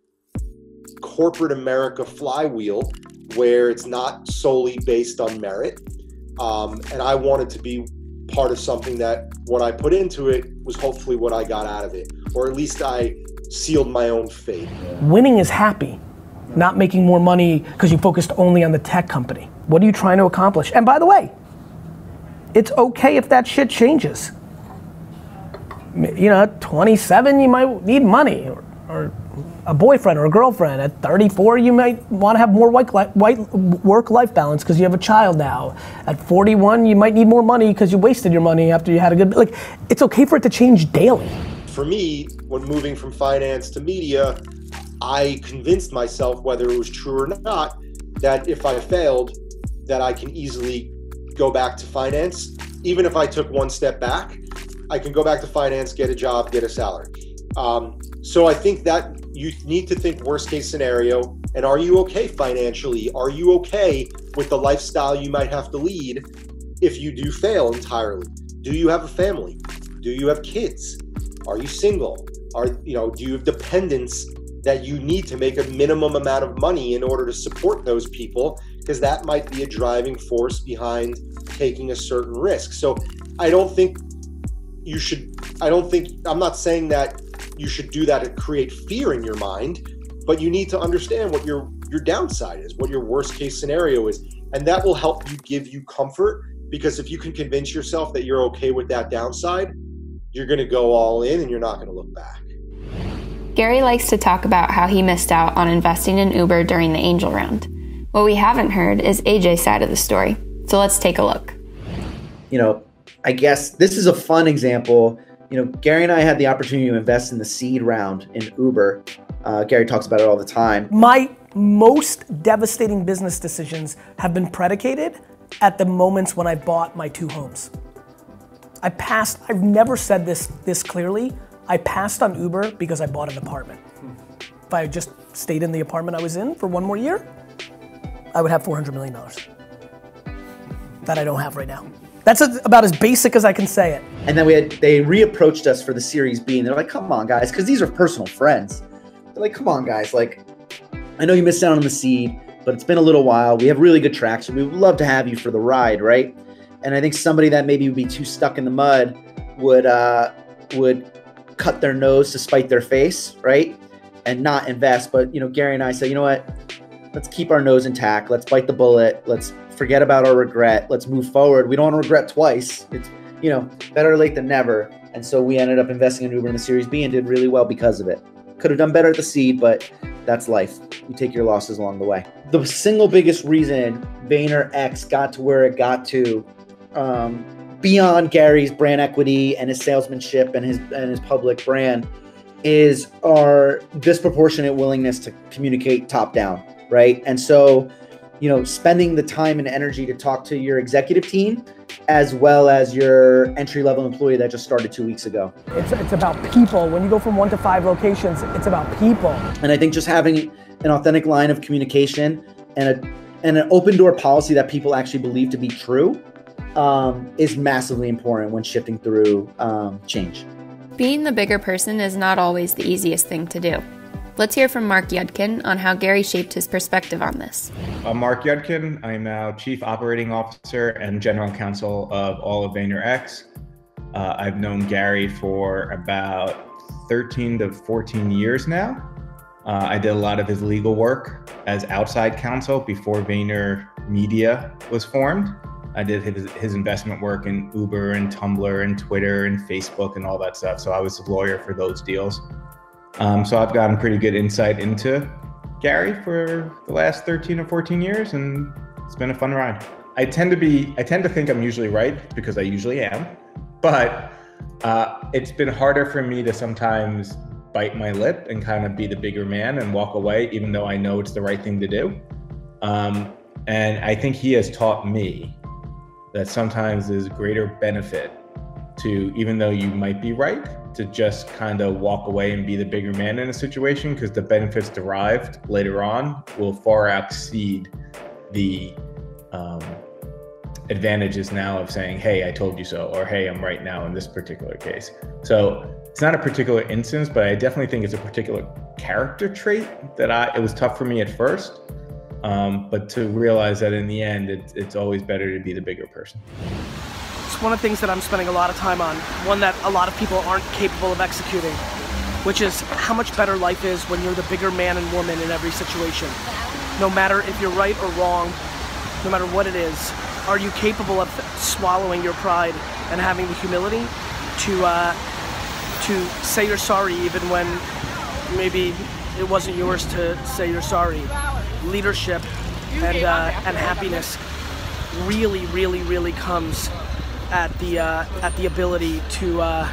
corporate America flywheel where it's not solely based on merit. Um, and I wanted to be part of something that what I put into it was hopefully what I got out of it. Or at least I sealed my own fate. Winning is happy. Not making more money because you focused only on the tech company. What are you trying to accomplish? And by the way, it's okay if that shit changes. You know, at twenty-seven, you might need money, or, or a boyfriend or a girlfriend. At thirty-four, you might want to have more work-life balance because you have a child now. At forty-one, you might need more money because you wasted your money after you had a good, like, it's okay for it to change daily. For me, when moving from finance to media, I convinced myself, whether it was true or not, that if I failed, that I can easily go back to finance. Even if I took one step back, I can go back to finance, get a job, get a salary. Um, so I think that you need to think worst case scenario, and are you okay financially? Are you okay with the lifestyle you might have to lead if you do fail entirely? Do you have a family? Do you have kids? Are you single? Are, you know, do you have dependents that you need to make a minimum amount of money in order to support those people? Because that might be a driving force behind taking a certain risk. So I don't think you should, I don't think, I'm not saying that you should do that to create fear in your mind, but you need to understand what your your downside is, what your worst case scenario is, and that will help you give you comfort. Because if you can convince yourself that you're okay with that downside, you're going to go all in and you're not going to look back. Gary likes to talk about how he missed out on investing in Uber during the angel round. What we haven't heard is A J's side of the story. So let's take a look. You know, I guess this is a fun example. You know, Gary and I had the opportunity to invest in the seed round in Uber. Uh, Gary talks about it all the time. My most devastating business decisions have been predicated at the moments when I bought my two homes. I passed, I've never said this this clearly, I passed on Uber because I bought an apartment. If I had just stayed in the apartment I was in for one more year, I would have four hundred million dollars that I don't have right now. That's a, about as basic as I can say it. And then we had, they reapproached us for the Series B, and they're like, come on guys, because these are personal friends. They're like, come on guys, like, I know you missed out on the seed, but it's been a little while. We have really good traction. We would love to have you for the ride, right? And I think somebody that maybe would be too stuck in the mud would uh, would cut their nose to spite their face, right? And not invest. But, you know, Gary and I said, you know what? Let's keep our nose intact. Let's bite the bullet. Let's forget about our regret. Let's move forward. We don't want to regret twice. It's, you know, better late than never. And so we ended up investing in Uber in the Series B and did really well because of it. Could have done better at the seed, but that's life. You take your losses along the way. The single biggest reason VaynerX got to where it got to, um, beyond Gary's brand equity and his salesmanship and his and his public brand, is our disproportionate willingness to communicate top down, right? And so, you know, spending the time and energy to talk to your executive team as well as your entry-level employee that just started two weeks ago. It's, it's about people. When you go from one to five locations, it's about people. And I think just having an authentic line of communication and a and an open door policy that people actually believe to be true um, is massively important when shifting through um, change. Being the bigger person is not always the easiest thing to do. Let's hear from Mark Yudkin on how Gary shaped his perspective on this. I'm Mark Yudkin. I'm now Chief Operating Officer and General Counsel of all of VaynerX. Uh, I've known Gary for about thirteen to fourteen years now. Uh, I did a lot of his legal work as outside counsel before Vayner Media was formed. I did his, his investment work in Uber and Tumblr and Twitter and Facebook and all that stuff. So I was the lawyer for those deals. Um, so I've gotten pretty good insight into Gary for the last thirteen or fourteen years, and it's been a fun ride. I tend to be, I tend to think I'm usually right because I usually am, but uh, it's been harder for me to sometimes bite my lip and kind of be the bigger man and walk away, even though I know it's the right thing to do. Um, and I think he has taught me that sometimes there's greater benefit to, even though you might be right, to just kind of walk away and be the bigger man in a situation, because the benefits derived later on will far exceed the um, advantages now of saying, hey, I told you so, or hey, I'm right now in this particular case. So it's not a particular instance, but I definitely think it's a particular character trait that I, it was tough for me at first, um, but to realize that in the end, it, it's always better to be the bigger person. It's one of the things that I'm spending a lot of time on, one that a lot of people aren't capable of executing, which is how much better life is when you're the bigger man and woman in every situation. No matter if you're right or wrong, no matter what it is, are you capable of swallowing your pride and having the humility to uh, to say you're sorry even when maybe it wasn't yours to say you're sorry. Leadership and uh, and happiness really, really, really comes at the uh, at the ability to uh,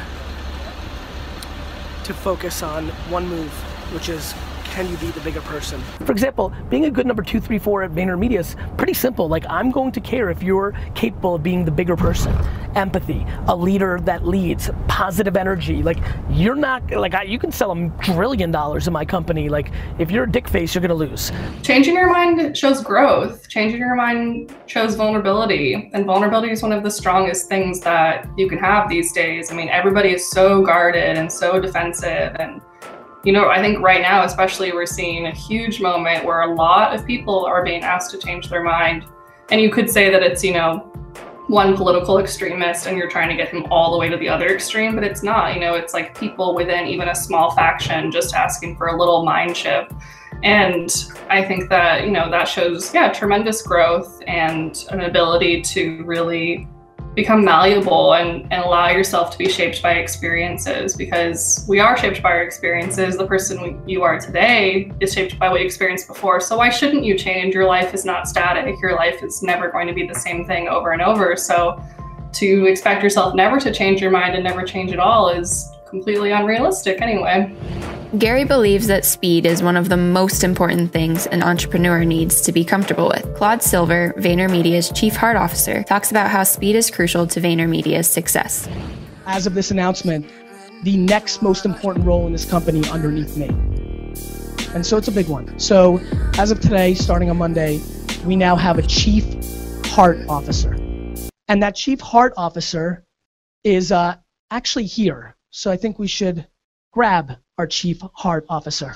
to focus on one move, which is, can you be the bigger person? For example, being a good number two, three, four at VaynerMedia is pretty simple. Like, I'm going to care if you're capable of being the bigger person. Empathy, a leader that leads, positive energy. Like, you're not, like, I, you can sell a trillion dollars in my company. Like, if you're a dick face, you're gonna lose. Changing your mind shows growth. Changing your mind shows vulnerability. And vulnerability is one of the strongest things that you can have these days. I mean, everybody is so guarded and so defensive, and you know, I think right now, especially, we're seeing a huge moment where a lot of people are being asked to change their mind. And you could say that it's, you know, one political extremist and you're trying to get him all the way to the other extreme, but it's not. You know, it's like people within even a small faction just asking for a little mind shift. And I think that, you know, that shows, yeah, tremendous growth and an ability to really become malleable and, and allow yourself to be shaped by experiences, because we are shaped by our experiences. The person we, you are today is shaped by what you experienced before. So why shouldn't you change? Your life is not static. Your life is never going to be the same thing over and over. So to expect yourself never to change your mind and never change at all is completely unrealistic anyway. Gary believes that speed is one of the most important things an entrepreneur needs to be comfortable with. Claude Silver, VaynerMedia's Chief Heart Officer, talks about how speed is crucial to VaynerMedia's success. As of this announcement, the next most important role in this company underneath me. And so it's a big one. So as of today, starting on Monday, we now have a Chief Heart Officer. And that Chief Heart Officer is uh, actually here. So I think we should grab our Chief Heart Officer.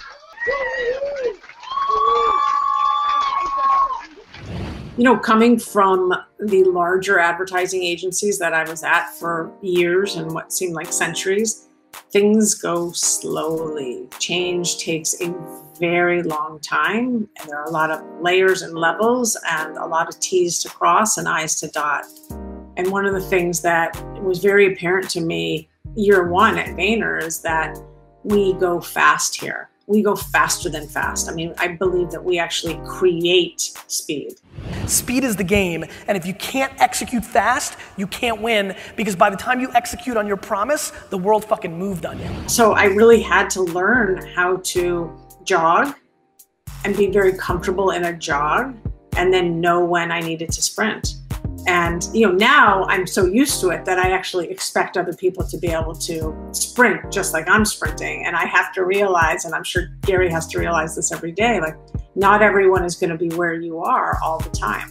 You know, coming from the larger advertising agencies that I was at for years and what seemed like centuries, things go slowly. Change takes a very long time, and there are a lot of layers and levels and a lot of T's to cross and I's to dot. And one of the things that was very apparent to me year one at Vayner is that we go fast here. We go faster than fast. I mean, I believe that we actually create speed. Speed is the game, and if you can't execute fast, you can't win, because by the time you execute on your promise, the world fucking moved on you. So I really had to learn how to jog and be very comfortable in a jog, and then know when I needed to sprint. And you know, now I'm so used to it that I actually expect other people to be able to sprint just like I'm sprinting. And I have to realize, and I'm sure Gary has to realize this every day, like not everyone is going to be where you are all the time,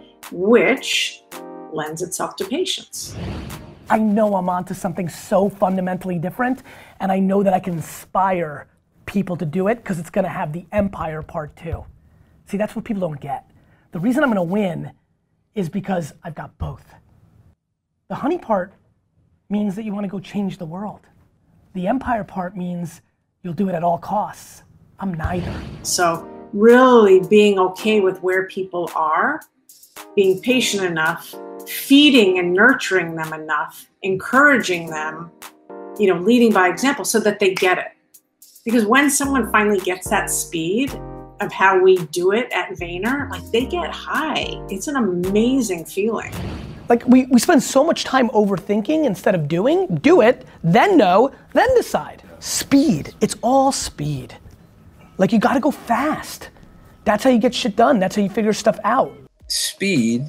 which lends itself to patience. I know I'm onto something so fundamentally different, and I know that I can inspire people to do it because it's going to have the empire part too. See, that's what people don't get. The reason I'm going to win is because I've got both. The honey part means that you want to go change the world. The empire part means you'll do it at all costs. I'm neither. So really being okay with where people are, being patient enough, feeding and nurturing them enough, encouraging them, you know, leading by example so that they get it. Because when someone finally gets that speed of how we do it at Vayner, like they get high. It's an amazing feeling. Like we, we spend so much time overthinking instead of doing. Do it, then know, then decide. Speed, it's all speed. Like you gotta go fast. That's how you get shit done. That's how you figure stuff out. Speed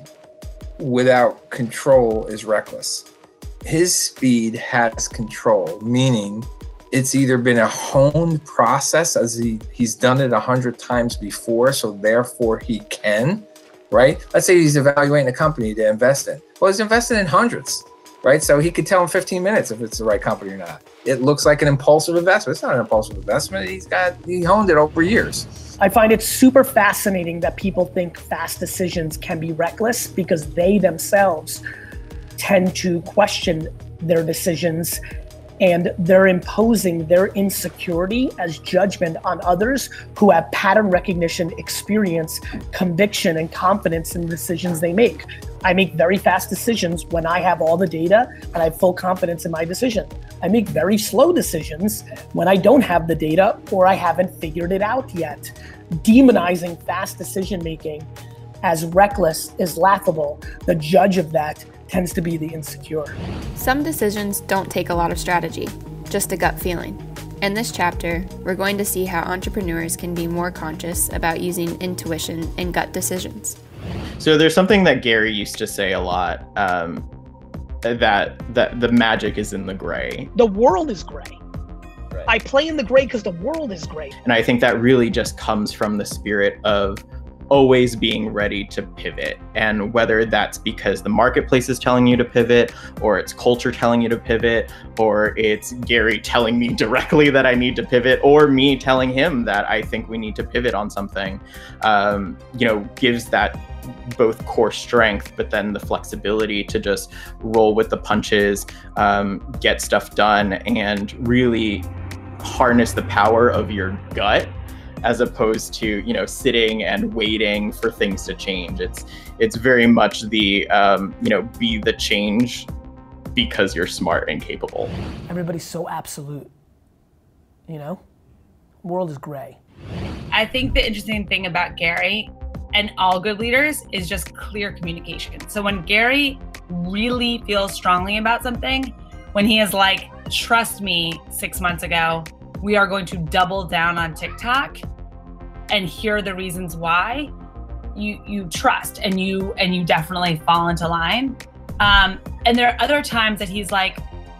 without control is reckless. His speed has control, meaning it's either been a honed process as he, he's done it a hundred times before, so therefore he can, right? Let's say he's evaluating a company to invest in. Well, he's invested in hundreds, right? So he could tell in fifteen minutes if it's the right company or not. It looks like an impulsive investment. It's not an impulsive investment. He's got, he honed it over years. I find it super fascinating that people think fast decisions can be reckless because they themselves tend to question their decisions, and they're imposing their insecurity as judgment on others who have pattern recognition, experience, conviction, and confidence in the decisions they make. I make very fast decisions when I have all the data and I have full confidence in my decision. I make very slow decisions when I don't have the data or I haven't figured it out yet. Demonizing fast decision making as reckless is laughable. The judge of that tends to be the insecure. Some decisions don't take a lot of strategy, just a gut feeling. In this chapter, we're going to see how entrepreneurs can be more conscious about using intuition and gut decisions. So there's something that Gary used to say a lot, um, that, that the magic is in the gray. The world is gray. Right. I play in the gray because the world is gray. And I think that really just comes from the spirit of always being ready to pivot. And whether that's because the marketplace is telling you to pivot, or it's culture telling you to pivot, or it's Gary telling me directly that I need to pivot, or me telling him that I think we need to pivot on something, um, you know, gives that both core strength, but then the flexibility to just roll with the punches, um, get stuff done, and really harness the power of your gut as opposed to, you know, sitting and waiting for things to change. It's it's very much the, um, you know, be the change because you're smart and capable. Everybody's so absolute, you know? World is gray. I think the interesting thing about Gary and all good leaders is just clear communication. So when Gary really feels strongly about something, when he is like, trust me, six months ago, we are going to double down on TikTok, and here are the reasons why, you you trust and you and you definitely fall into line. Um, and there are other times that he's like,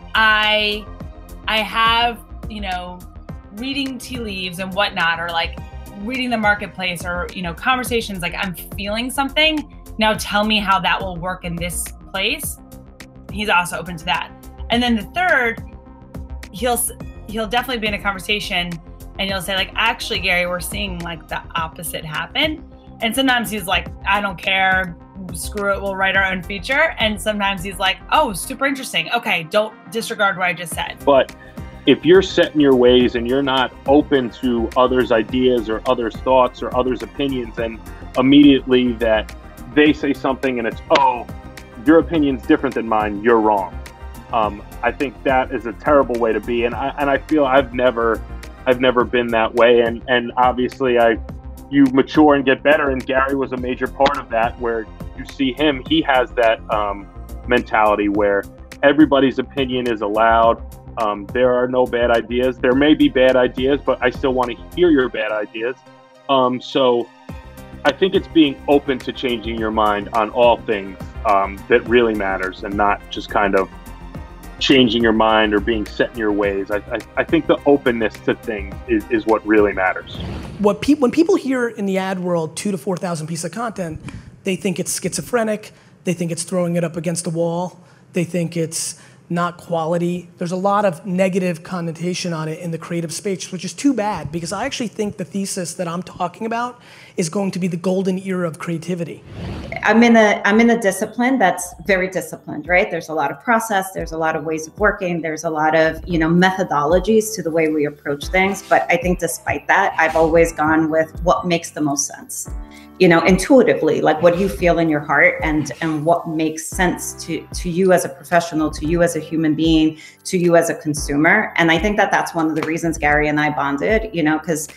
I I have, you know, reading tea leaves and whatnot, or like reading the marketplace, or, you know, conversations like, I'm feeling something. Now tell me how that will work in this place. He's also open to that. And then the third, he'll he'll definitely be in a conversation and he'll say like, actually, Gary, we're seeing like the opposite happen. And sometimes he's like, I don't care, screw it, we'll write our own feature. And sometimes he's like, oh, super interesting. Okay, don't disregard what I just said. But if you're set in your ways and you're not open to others' ideas or others' thoughts or others' opinions, and immediately that they say something and it's, oh, your opinion's different than mine, you're wrong. Um, I think that is a terrible way to be, and I and I feel I've never, I've never been that way, and and obviously I, you mature and get better, and Gary was a major part of that. Where you see him, he has that um, mentality where everybody's opinion is allowed. Um, there are no bad ideas. There may be bad ideas, but I still want to hear your bad ideas. Um, so I think it's being open to changing your mind on all things um, that really matters, and not just kind of changing your mind or being set in your ways. I, I, I think the openness to things is, is what really matters. What pe- when people hear in the ad world two to four thousand pieces of content, they think it's schizophrenic. They think it's throwing it up against the wall. They think it's not quality. There's a lot of negative connotation on it in the creative space, which is too bad, because I actually think the thesis that I'm talking about is going to be the golden era of creativity. I'm in a I'm in a discipline that's very disciplined, right? There's a lot of process, there's a lot of ways of working, there's a lot of, you know, methodologies to the way we approach things. But I think despite that, I've always gone with what makes the most sense. You know, intuitively, like what do you feel in your heart, and and what makes sense to to you as a professional, to you as a human being, to you as a consumer. And I think that that's one of the reasons Gary and I bonded, you know, because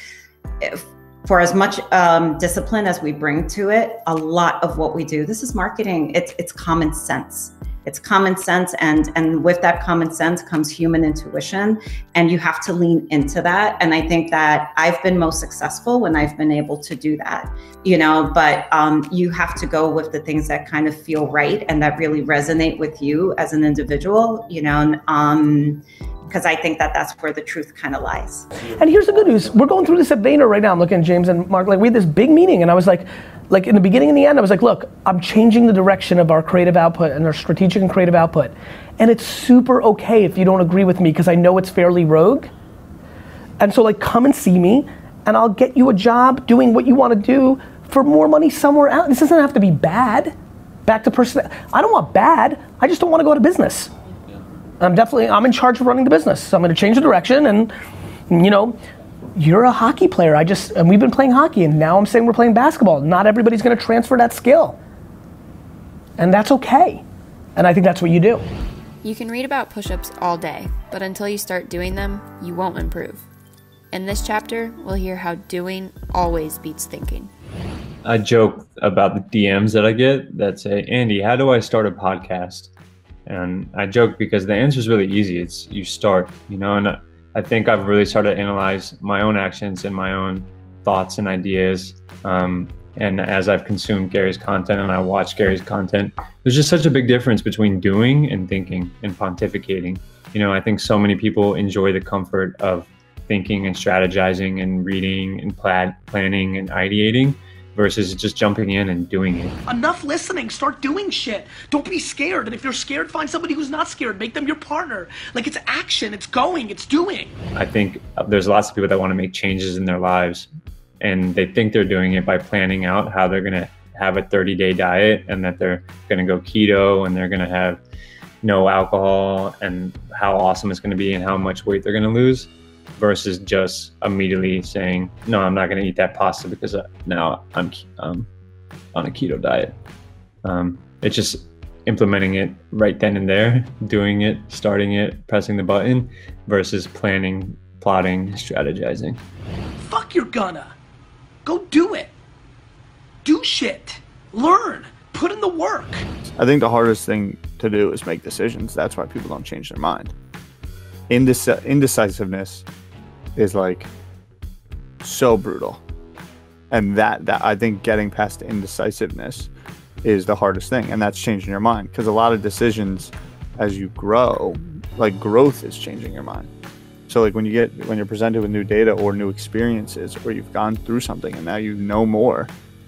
for as much um, discipline as we bring to it, a lot of what we do, this is marketing, it's it's common sense. It's common sense, and and with that common sense comes human intuition, and you have to lean into that. And I think that I've been most successful when I've been able to do that, you know, but um, you have to go with the things that kind of feel right and that really resonate with you as an individual, you know, and, um, because I think that that's where the truth kind of lies. And here's the good news. We're going through this at Vayner right now. I'm looking at James and Mark, like we had this big meeting, and I was like, like in the beginning and the end, I was like, look, I'm changing the direction of our creative output and our strategic and creative output. And it's super okay if you don't agree with me, because I know it's fairly rogue. And so like, come and see me, and I'll get you a job doing what you want to do for more money somewhere else. This doesn't have to be bad. Back to person, I don't want bad. I just don't want to go to business. I'm definitely, I'm in charge of running the business. So I'm going to change the direction, and you know, you're a hockey player. I just, and we've been playing hockey, and now I'm saying we're playing basketball. Not everybody's going to transfer that skill. And that's okay. And I think that's what you do. You can read about push-ups all day, but until you start doing them, you won't improve. In this chapter, we'll hear how doing always beats thinking. I joke about the D Ms that I get that say, Andy, how do I start a podcast? And I joke because the answer is really easy. It's you start, you know, and I think I've really started to analyze my own actions and my own thoughts and ideas. Um, and as I've consumed Gary's content and I watch Gary's content, there's just such a big difference between doing and thinking and pontificating. You know, I think so many people enjoy the comfort of thinking and strategizing and reading and plan- planning and ideating versus just jumping in and doing it. Enough listening, start doing shit. Don't be scared. And if you're scared, find somebody who's not scared. Make them your partner. Like it's action, it's going, it's doing. I think there's lots of people that want to make changes in their lives, and they think they're doing it by planning out how they're gonna have a thirty day diet, and that they're gonna go keto, and they're gonna have no alcohol, and how awesome it's gonna be and how much weight they're gonna lose. versus just immediately saying, no, I'm not going to eat that pasta because now I'm um, on a keto diet. Um, it's just implementing it right then and there, doing it, starting it, pressing the button, versus planning, plotting, strategizing. Fuck you're gonna. Go do it. Do shit. Learn. Put in the work. I think the hardest thing to do is make decisions. That's why people don't change their mind. Indec- indecisiveness is like so brutal. And that, that I think getting past indecisiveness is the hardest thing. And that's changing your mind. Because a lot of decisions as you grow, like growth is changing your mind. So like when you get, when you're presented with new data or new experiences, or you've gone through something and now you know more,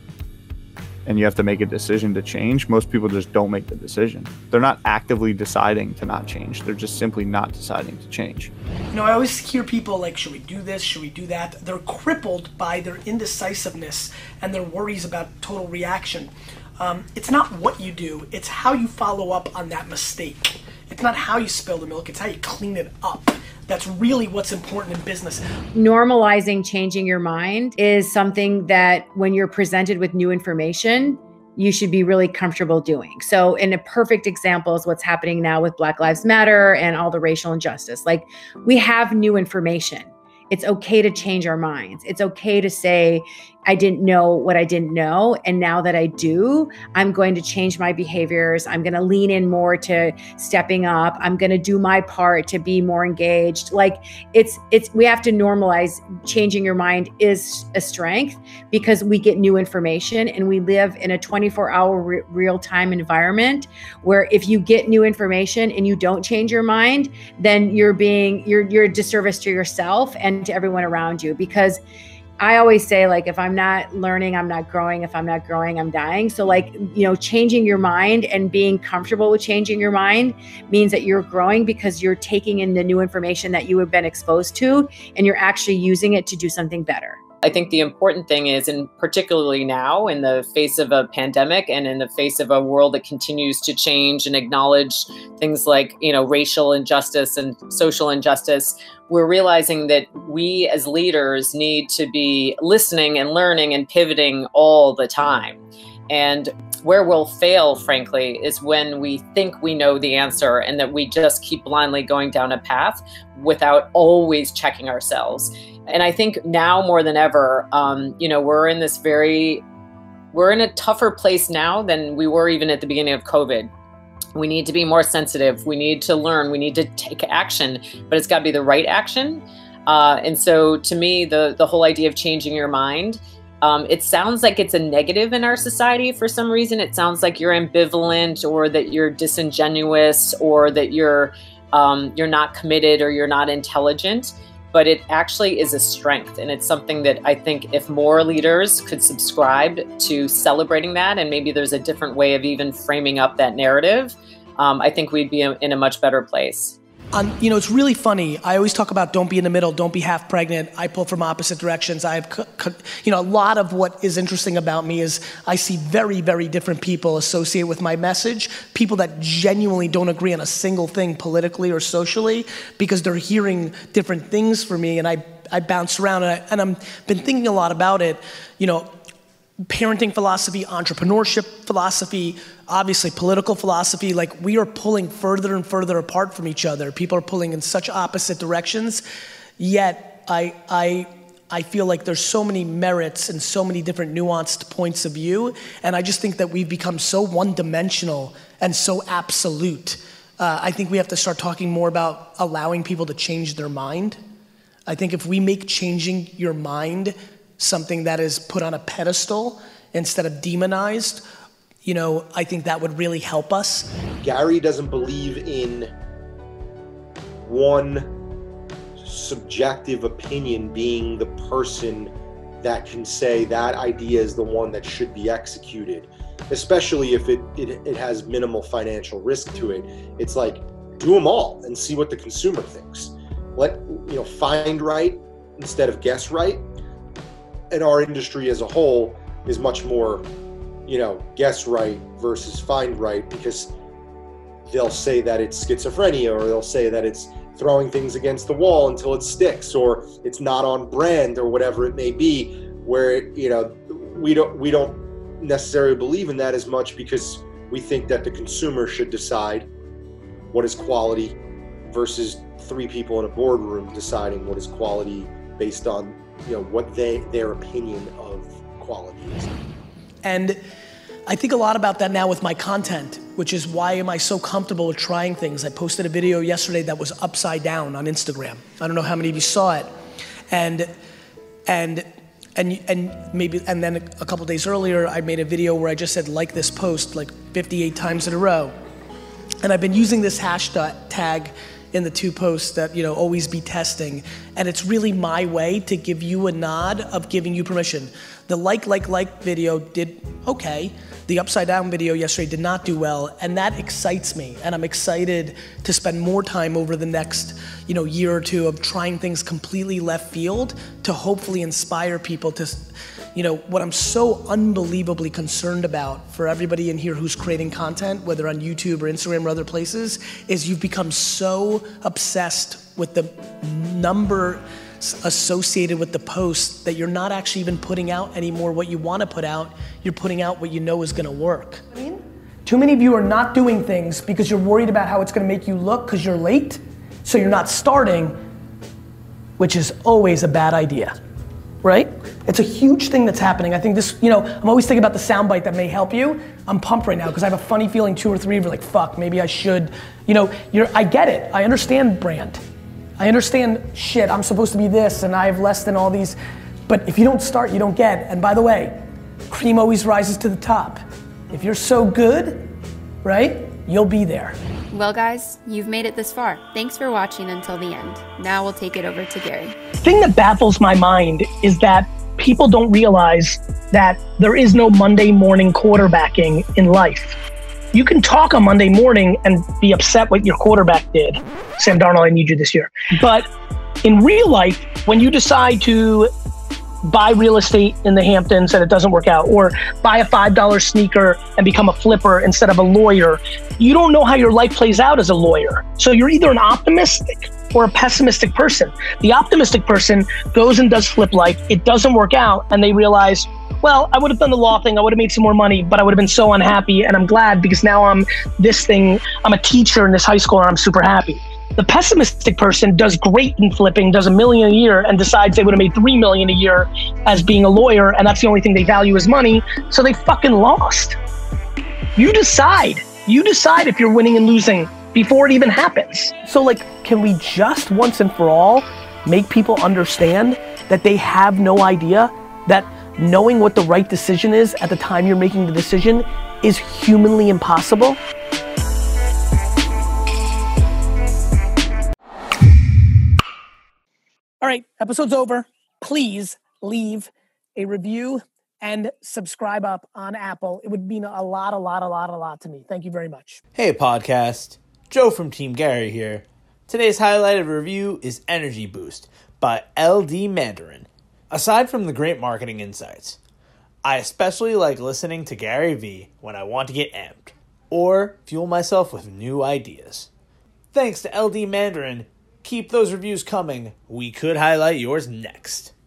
and you have to make a decision to change, most people just don't make the decision. They're not actively deciding to not change. They're just simply not deciding to change. You know, I always hear people like, should we do this? Should we do that? They're crippled by their indecisiveness and their worries about total reaction. Um, it's not what you do, it's how you follow up on that mistake. It's not how you spill the milk, it's how you clean it up. That's really what's important in business. Normalizing changing your mind is something that when you're presented with new information, you should be really comfortable doing. So, in a perfect example is what's happening now with Black Lives Matter and all the racial injustice. Like, we have new information. It's okay to change our minds. It's okay to say, I didn't know what I didn't know. And now that I do, I'm going to change my behaviors. I'm going to lean in more to stepping up. I'm going to do my part to be more engaged. Like it's, it's, we have to normalize changing your mind is a strength because we get new information and we live in a twenty-four hour re- real-time environment where if you get new information and you don't change your mind, then you're being, you're, you're a disservice to yourself and to everyone around you. Because I always say, like, if I'm not learning, I'm not growing. If I'm not growing, I'm dying. So like, you know, changing your mind and being comfortable with changing your mind means that you're growing because you're taking in the new information that you have been exposed to and you're actually using it to do something better. I think the important thing is, and particularly now in the face of a pandemic and in the face of a world that continues to change and acknowledge things like, you know, racial injustice and social injustice, we're realizing that we as leaders need to be listening and learning and pivoting all the time. And where we'll fail, frankly, is when we think we know the answer and that we just keep blindly going down a path without always checking ourselves. And I think now more than ever, um, you know, we're in this very, we're in a tougher place now than we were even at the beginning of COVID. We need to be more sensitive. We need to learn. We need to take action, but it's got to be the right action. Uh, and so to me, the, the whole idea of changing your mind, um, it sounds like it's a negative in our society for some reason. It sounds like you're ambivalent or that you're disingenuous or that you're, um, you're not committed or you're not intelligent. But it actually is a strength. And it's something that I think if more leaders could subscribe to celebrating that, and maybe there's a different way of even framing up that narrative, um, I think we'd be in a much better place. Um, you know, it's really funny. I always talk about don't be in the middle, don't be half pregnant. I pull from opposite directions. I have, you know, a lot of what is interesting about me is I see very, very different people associate with my message, people that genuinely don't agree on a single thing politically or socially because they're hearing different things from me, and I, I bounce around, and, I, and I've been thinking a lot about it, you know, parenting philosophy, entrepreneurship philosophy, obviously political philosophy. Like, we are pulling further and further apart from each other. People are pulling in such opposite directions, yet I, I, I feel like there's so many merits and so many different nuanced points of view, and I just think that we've become so one-dimensional and so absolute. Uh, I think we have to start talking more about allowing people to change their mind. I think if we make changing your mind something that is put on a pedestal instead of demonized, you know, I think that would really help us. Gary doesn't believe in one subjective opinion being the person that can say that idea is the one that should be executed, especially if it, it, it has minimal financial risk to it. It's like, do them all and see what the consumer thinks. Let, you know, find right instead of guess right. And our industry as a whole is much more, you know, guess right versus find right, because they'll say that it's schizophrenia or they'll say that it's throwing things against the wall until it sticks, or it's not on brand, or whatever it may be, where, you know, we don't we don't necessarily believe in that as much, because we think that the consumer should decide what is quality versus three people in a boardroom deciding what is quality based on, you know, what they their opinion of quality is. And I think a lot about that now with my content, which is why am I so comfortable with trying things. I posted a video yesterday that was upside down on Instagram. I don't know how many of you saw it. And and and and maybe and then a couple days earlier I made a video where I just said like this post like fifty-eight times in a row. And I've been using this hashtag in the two posts that, you know, always be testing. And it's really my way to give you a nod of giving you permission. The like, like, like video did okay. The upside down video yesterday did not do well. And that excites me. And I'm excited to spend more time over the next, you know, year or two of trying things completely left field to hopefully inspire people to, you know, what I'm so unbelievably concerned about for everybody in here who's creating content, whether on YouTube or Instagram or other places, is you've become so obsessed with the number associated with the post that you're not actually even putting out anymore what you want to put out. You're putting out what you know is going to work. Too many of you are not doing things because you're worried about how it's going to make you look because you're late, so you're not starting, which is always a bad idea. Right? It's a huge thing that's happening. I think this, you know, I'm always thinking about the soundbite that may help you. I'm pumped right now because I have a funny feeling two or three of you are like, fuck, maybe I should, you know, you're, I get it. I understand brand. I understand shit, I'm supposed to be this and I have less than all these, but if you don't start, you don't get. And by the way, cream always rises to the top. If you're so good, right, you'll be there. Well guys, you've made it this far. Thanks for watching until the end. Now we'll take it over to Gary. The thing that baffles my mind is that people don't realize that there is no Monday morning quarterbacking in life. You can talk on Monday morning and be upset what your quarterback did. Sam Darnold, I need you this year. But in real life, when you decide to buy real estate in the Hamptons and it doesn't work out, or buy a five dollar sneaker and become a flipper instead of a lawyer, you don't know how your life plays out as a lawyer. So you're either an optimistic or a pessimistic person. The optimistic person goes and does flip life, it doesn't work out, and they realize, well, I would have done the law thing, I would have made some more money, but I would have been so unhappy, and I'm glad because now I'm this thing, I'm a teacher in this high school and I'm super happy. The pessimistic person does great in flipping, does a million a year, and decides they would have made three million a year as being a lawyer, and that's the only thing they value is money, so they fucking lost. You decide. You decide if you're winning and losing before it even happens. So like, can we just once and for all make people understand that they have no idea that knowing what the right decision is at the time you're making the decision is humanly impossible? All right, episode's over. Please leave a review and subscribe up on Apple. It would mean a lot, a lot, a lot, a lot to me. Thank you very much. Hey podcast, Joe from Team Gary here. Today's highlighted review is Energy Boost by L D Mandarin. Aside from the great marketing insights, I especially like listening to Gary Vee when I want to get amped or fuel myself with new ideas. Thanks to L D Mandarin. Keep those reviews coming. We could highlight yours next.